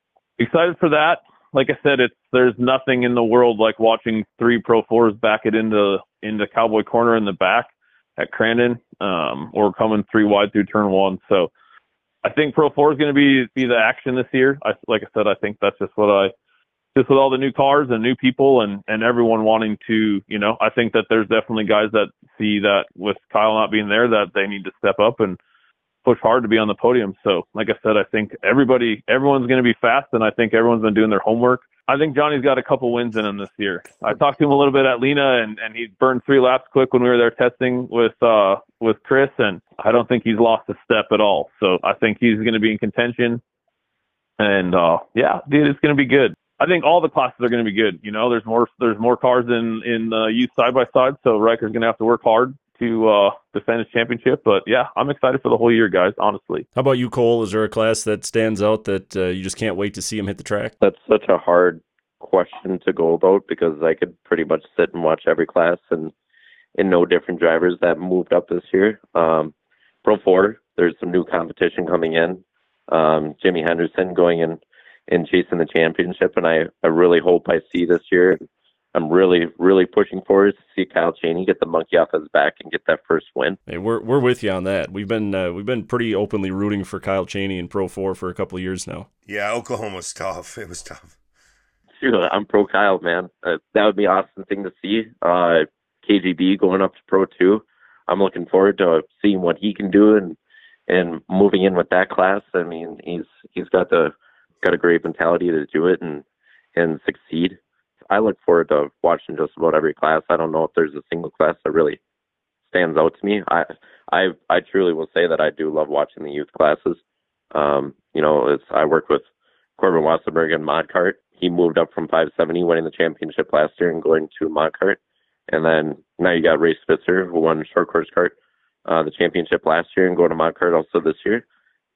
for that. Like I said, there's nothing in the world like watching 3 Pro 4s back it into Cowboy Corner in the back at Crandon, or coming 3 wide through turn 1. So I think Pro 4 is going to be the action this year. Like I said, I think that's just with all the new cars and new people and everyone wanting to, I think that there's definitely guys that see that with Kyle not being there, that they need to step up and push hard to be on the podium. So like I said, I think everyone's going to be fast, and I think everyone's been doing their homework. I think Johnny's got a couple wins in him this year. I talked to him a little bit at Lena, and he burned 3 laps quick when we were there testing with Chris, and I don't think he's lost a step at all. So I think he's going to be in contention. And yeah, dude, it's going to be good. I think all the classes are going to be good. There's more cars in youth side by side, so Riker's going to have to work hard to defend his championship. But yeah, I'm excited for the whole year, guys, honestly. How about you, Cole? Is there a class that stands out that you just can't wait to see him hit the track? That's such a hard question to go about because I could pretty much sit and watch every class and know different drivers that moved up this year. Pro 4, there's some new competition coming in. Jimmy Henderson going in and chasing the championship, and I really hope I see this year. I'm really, really pushing forward to see Kyle Chaney get the monkey off his back and get that first win. Hey, we're with you on that. We've been pretty openly rooting for Kyle Chaney in Pro 4 for a couple of years now. Yeah, Oklahoma's tough. It was tough. too. I'm pro Kyle, man. That would be an awesome thing to see. KGB going up to Pro 2. I'm looking forward to seeing what he can do and moving in with that class. I mean, he's got a great mentality to do it and succeed. I look forward to watching just about every class. I don't know if there's a single class that really stands out to me. I truly will say that I do love watching the youth classes. I work with Corbin Wassenberg in Mod Kart. He moved up from 570, winning the championship last year and going to Mod Kart. And then now you got Ray Spitzer, who won short course kart the championship last year and going to Mod Kart also this year.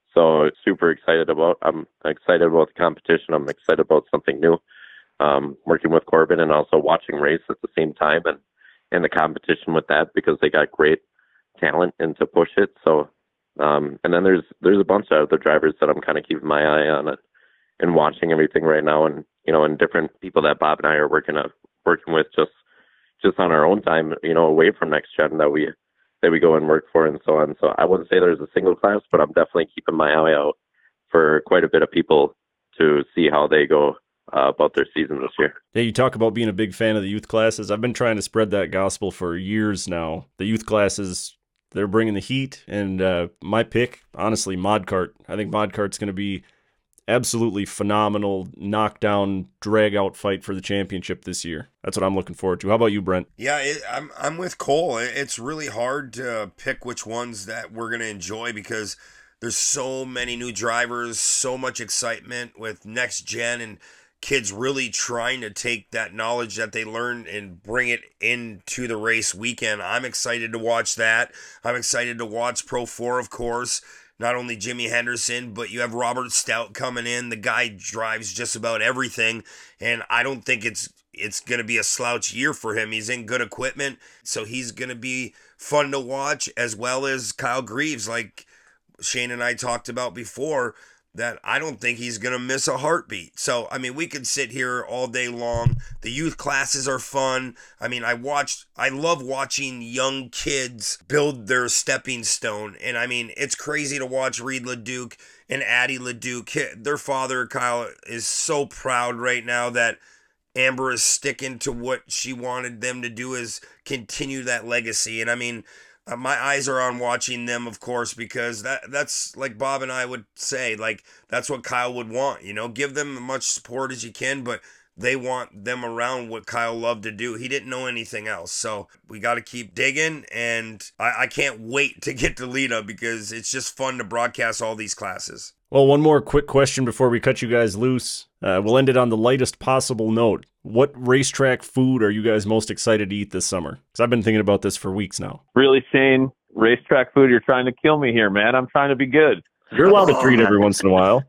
So super excited I'm excited about the competition. I'm excited about something new. Working with Corbin and also watching race at the same time and the competition with that because they got great talent and to push it. So, and then there's a bunch of other drivers that I'm kind of keeping my eye on it and watching everything right now. And, and different people that Bob and I are working with just on our own time, away from Next Gen that we go and work for and so on. So I wouldn't say there's a single class, but I'm definitely keeping my eye out for quite a bit of people to see how they go about their season this year. Yeah, you talk about being a big fan of the youth classes. I've been trying to spread that gospel for years now. The youth classes, they're bringing the heat, and my pick, honestly, Mod Kart. I think Mod Kart's going to be absolutely phenomenal, knockdown, drag-out fight for the championship this year. That's what I'm looking forward to. How about you, Brent? Yeah, I'm with Cole. It's really hard to pick which ones that we're going to enjoy because there's so many new drivers, so much excitement with Next Gen, and kids really trying to take that knowledge that they learned and bring it into the race weekend. I'm excited to watch that. I'm excited to watch Pro 4, of course. Not only Jimmy Henderson, but you have Robert Stout coming in. The guy drives just about everything, and I don't think it's going to be a slouch year for him. He's in good equipment, so he's going to be fun to watch, as well as Kyle Greaves, like Shane and I talked about before, that I don't think he's going to miss a heartbeat. So, I mean, we could sit here all day long. The youth classes are fun. I mean, I love watching young kids build their stepping stone. And I mean, it's crazy to watch Reed LeDuc and Addie LeDuc. Their father, Kyle, is so proud right now that Amber is sticking to what she wanted them to do, is continue that legacy. And I mean, my eyes are on watching them, of course, because that's like Bob and I would say, like, that's what Kyle would want, give them as much support as you can, but they want them around what Kyle loved to do. He didn't know anything else. So we got to keep digging, and I can't wait to get to Lita because it's just fun to broadcast all these classes. Well, one more quick question before we cut you guys loose. We'll end it on the lightest possible note. What racetrack food are you guys most excited to eat this summer? Because I've been thinking about this for weeks now. Really, Shane, racetrack food, you're trying to kill me here, man. I'm trying to be good. You're allowed to treat every once in a while.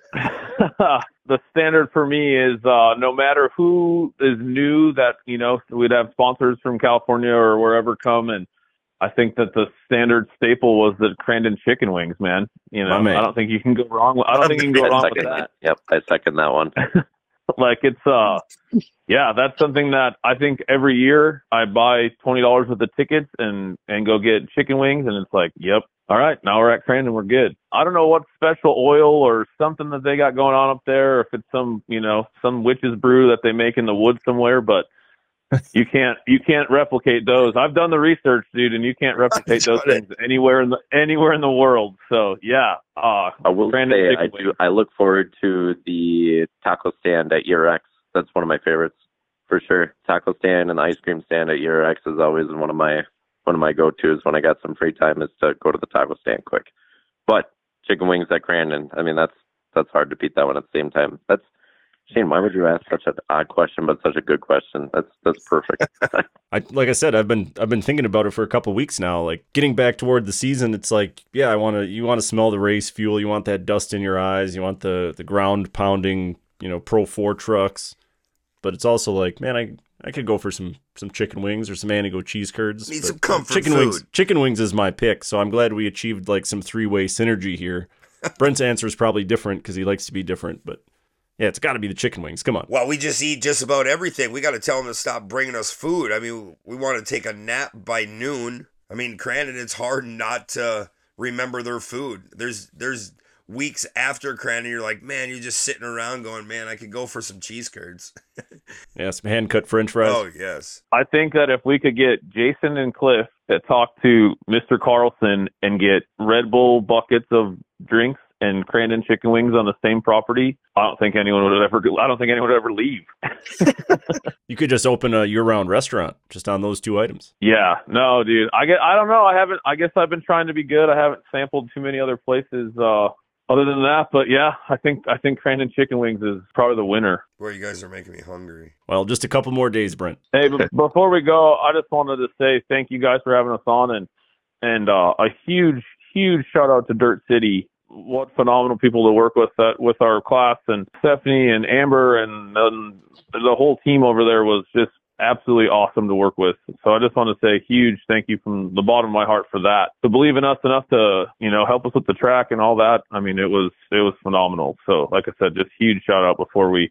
The standard for me is no matter who is new that, we'd have sponsors from California or wherever come, and I think that the standard staple was the Crandon chicken wings, man. I don't think you can go wrong. I don't think you can go wrong with that. Yep, I second that one. Like it's that's something that I think every year I buy $20 worth of tickets and go get chicken wings, and it's like, yep, all right, now we're at Crandon, we're good. I don't know what special oil or something that they got going on up there, or if it's some witch's brew that they make in the woods somewhere, but you can't replicate those. I've done the research, dude, and you can't replicate those things anywhere in the world. So yeah, I will say I look forward to the taco stand at ERX. That's one of my favorites for sure. Taco stand and the ice cream stand at ERX is always one of my go-tos when I got some free time, is to go to the taco stand quick. But chicken wings at Crandon, I mean, that's hard to beat that one at the same time. Shane, why would you ask such an odd question, but such a good question? That's perfect. Like I said, I've been thinking about it for a couple of weeks now. Like, getting back toward the season, it's like, yeah, you want to smell the race fuel, you want that dust in your eyes, you want the ground pounding, Pro 4 trucks. But it's also like, man, I could go for some chicken wings or some Anago cheese curds. Need some comfort food. Chicken wings is my pick, so I'm glad we achieved like some three-way synergy here. Brent's answer is probably different because he likes to be different, but yeah, it's got to be the chicken wings. Come on. Well, we just eat just about everything. We got to tell them to stop bringing us food. I mean, we want to take a nap by noon. I mean, Crandon, it's hard not to remember their food. There's weeks after Crandon, you're like, man, you're just sitting around going, man, I could go for some cheese curds. Yeah, some hand-cut French fries. Oh, yes. I think that if we could get Jason and Cliff to talk to Mr. Carlson and get Red Bull buckets of drinks and Crandon chicken wings on the same property, I don't think anyone would ever leave. You could just open a year-round restaurant just on those two items. Yeah, no, dude. I don't know. I guess I've been trying to be good. I haven't sampled too many other places other than that. But yeah, I think Crandon chicken wings is probably the winner. Boy, you guys are making me hungry. Well, just a couple more days, Brent. Hey, before we go, I just wanted to say thank you guys for having us on, and a huge shout out to Dirt City. What phenomenal people to work with our class, and Stephanie and Amber and the whole team over there was just absolutely awesome to work with. So I just want to say a huge thank you from the bottom of my heart for that. To believe in us enough to, help us with the track and all that. I mean, it was phenomenal. So like I said, just huge shout out before we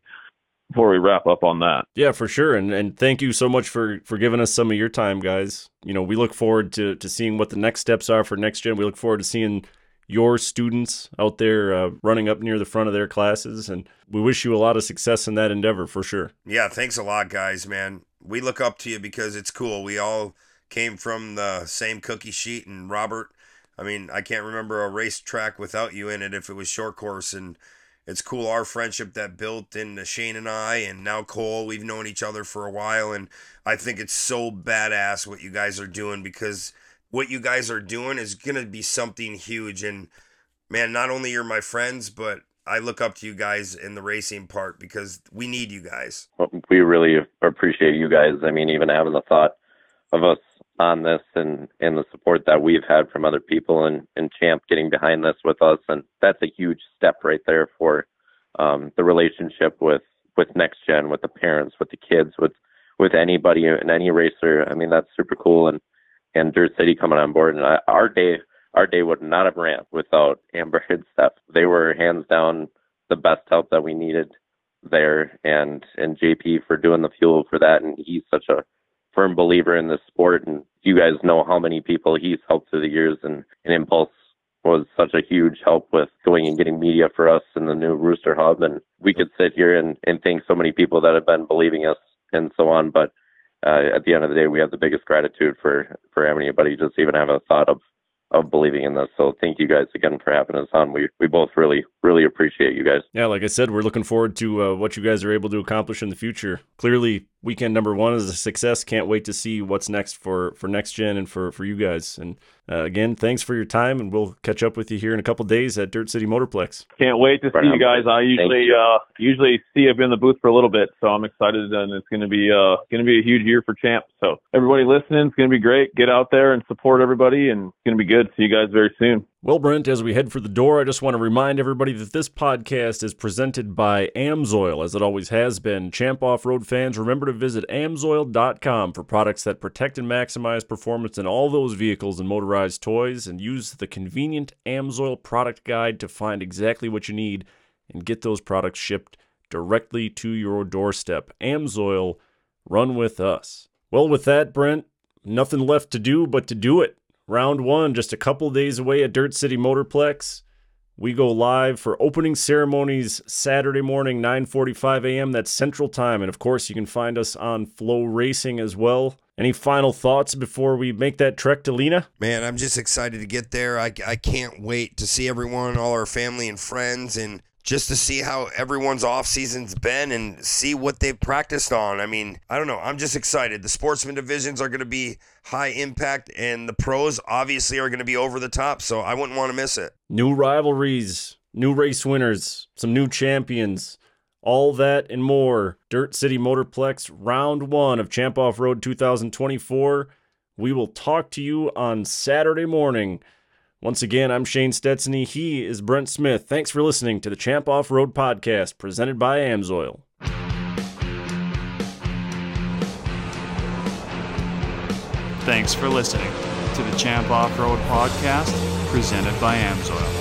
wrap up on that. Yeah, for sure. And thank you so much for giving us some of your time, guys. We look forward to seeing what the next steps are for next gen. We look forward to seeing your students out there running up near the front of their classes, and we wish you a lot of success in that endeavor for sure. Yeah, thanks a lot, guys, man. We look up to you because it's cool. We all came from the same cookie sheet, and Robert, I mean, I can't remember a racetrack without you in it if it was short course, and it's cool our friendship that built in Shane and I, and now Cole. We've known each other for a while, and I think it's so badass what you guys are doing, because what you guys are doing is going to be something huge. And man, not only you're my friends, but I look up to you guys in the racing part because we need you guys. We really appreciate you guys. I mean, even having the thought of us on this and the support that we've had from other people and Champ getting behind this with us. And that's a huge step right there for the relationship with Next Gen, with the parents, with the kids, with anybody and any racer. I mean, that's super cool. And Dirt City coming on board, and our day would not have ran without Amber and Steph. They were hands down the best help that we needed there, and JP for doing the fuel for that. And he's such a firm believer in this sport, and you guys know how many people he's helped through the years, and Impulse was such a huge help with going and getting media for us in the new Rooster Hub. And we could sit here and thank so many people that have been believing us and so on, but at the end of the day, we have the biggest gratitude for anybody just even have a thought of believing in this. So thank you guys again for having us on. We both really, really appreciate you guys. Yeah, like I said, we're looking forward to what you guys are able to accomplish in the future. Clearly, weekend number 1 is a success. Can't wait to see what's next for Next Gen and for you guys. And again, thanks for your time, and we'll catch up with you here in a couple days at Dirt City Motorplex. Can't wait to see you guys. I usually see you in the booth for a little bit, so I'm excited, and it's going to be a huge year for Champ. So everybody listening, it's going to be great. Get out there and support everybody, and it's going to be good. See you guys very soon. Well, Brent, as we head for the door, I just want to remind everybody that this podcast is presented by AMSOIL, as it always has been. Champ Off-Road fans, remember to visit AMSOIL.com for products that protect and maximize performance in all those vehicles and motorized toys, and use the convenient AMSOIL product guide to find exactly what you need and get those products shipped directly to your doorstep. AMSOIL, run with us. Well, with that, Brent, nothing left to do but to do it. Round 1, just a couple days away at Dirt City Motorplex. We go live for opening ceremonies Saturday morning, 9:45 a.m. That's Central Time. And, of course, you can find us on Flow Racing as well. Any final thoughts before we make that trek to Lena? Man, I'm just excited to get there. I can't wait to see everyone, all our family and friends, and just to see how everyone's off-season's been and see what they've practiced on. I mean, I don't know. I'm just excited. The sportsman divisions are going to be high impact, and the pros obviously are going to be over the top, so I wouldn't want to miss it. New rivalries, new race winners, some new champions, all that and more. Dirt City Motorplex, Round 1 of Champ Off-Road 2024. We will talk to you on Saturday morning. Once again, I'm Shane Stetsony. He is Brent Smith. Thanks for listening to the Champ Off-Road Podcast, presented by AMSOIL. Thanks for listening to the Champ Off-Road Podcast, presented by AMSOIL.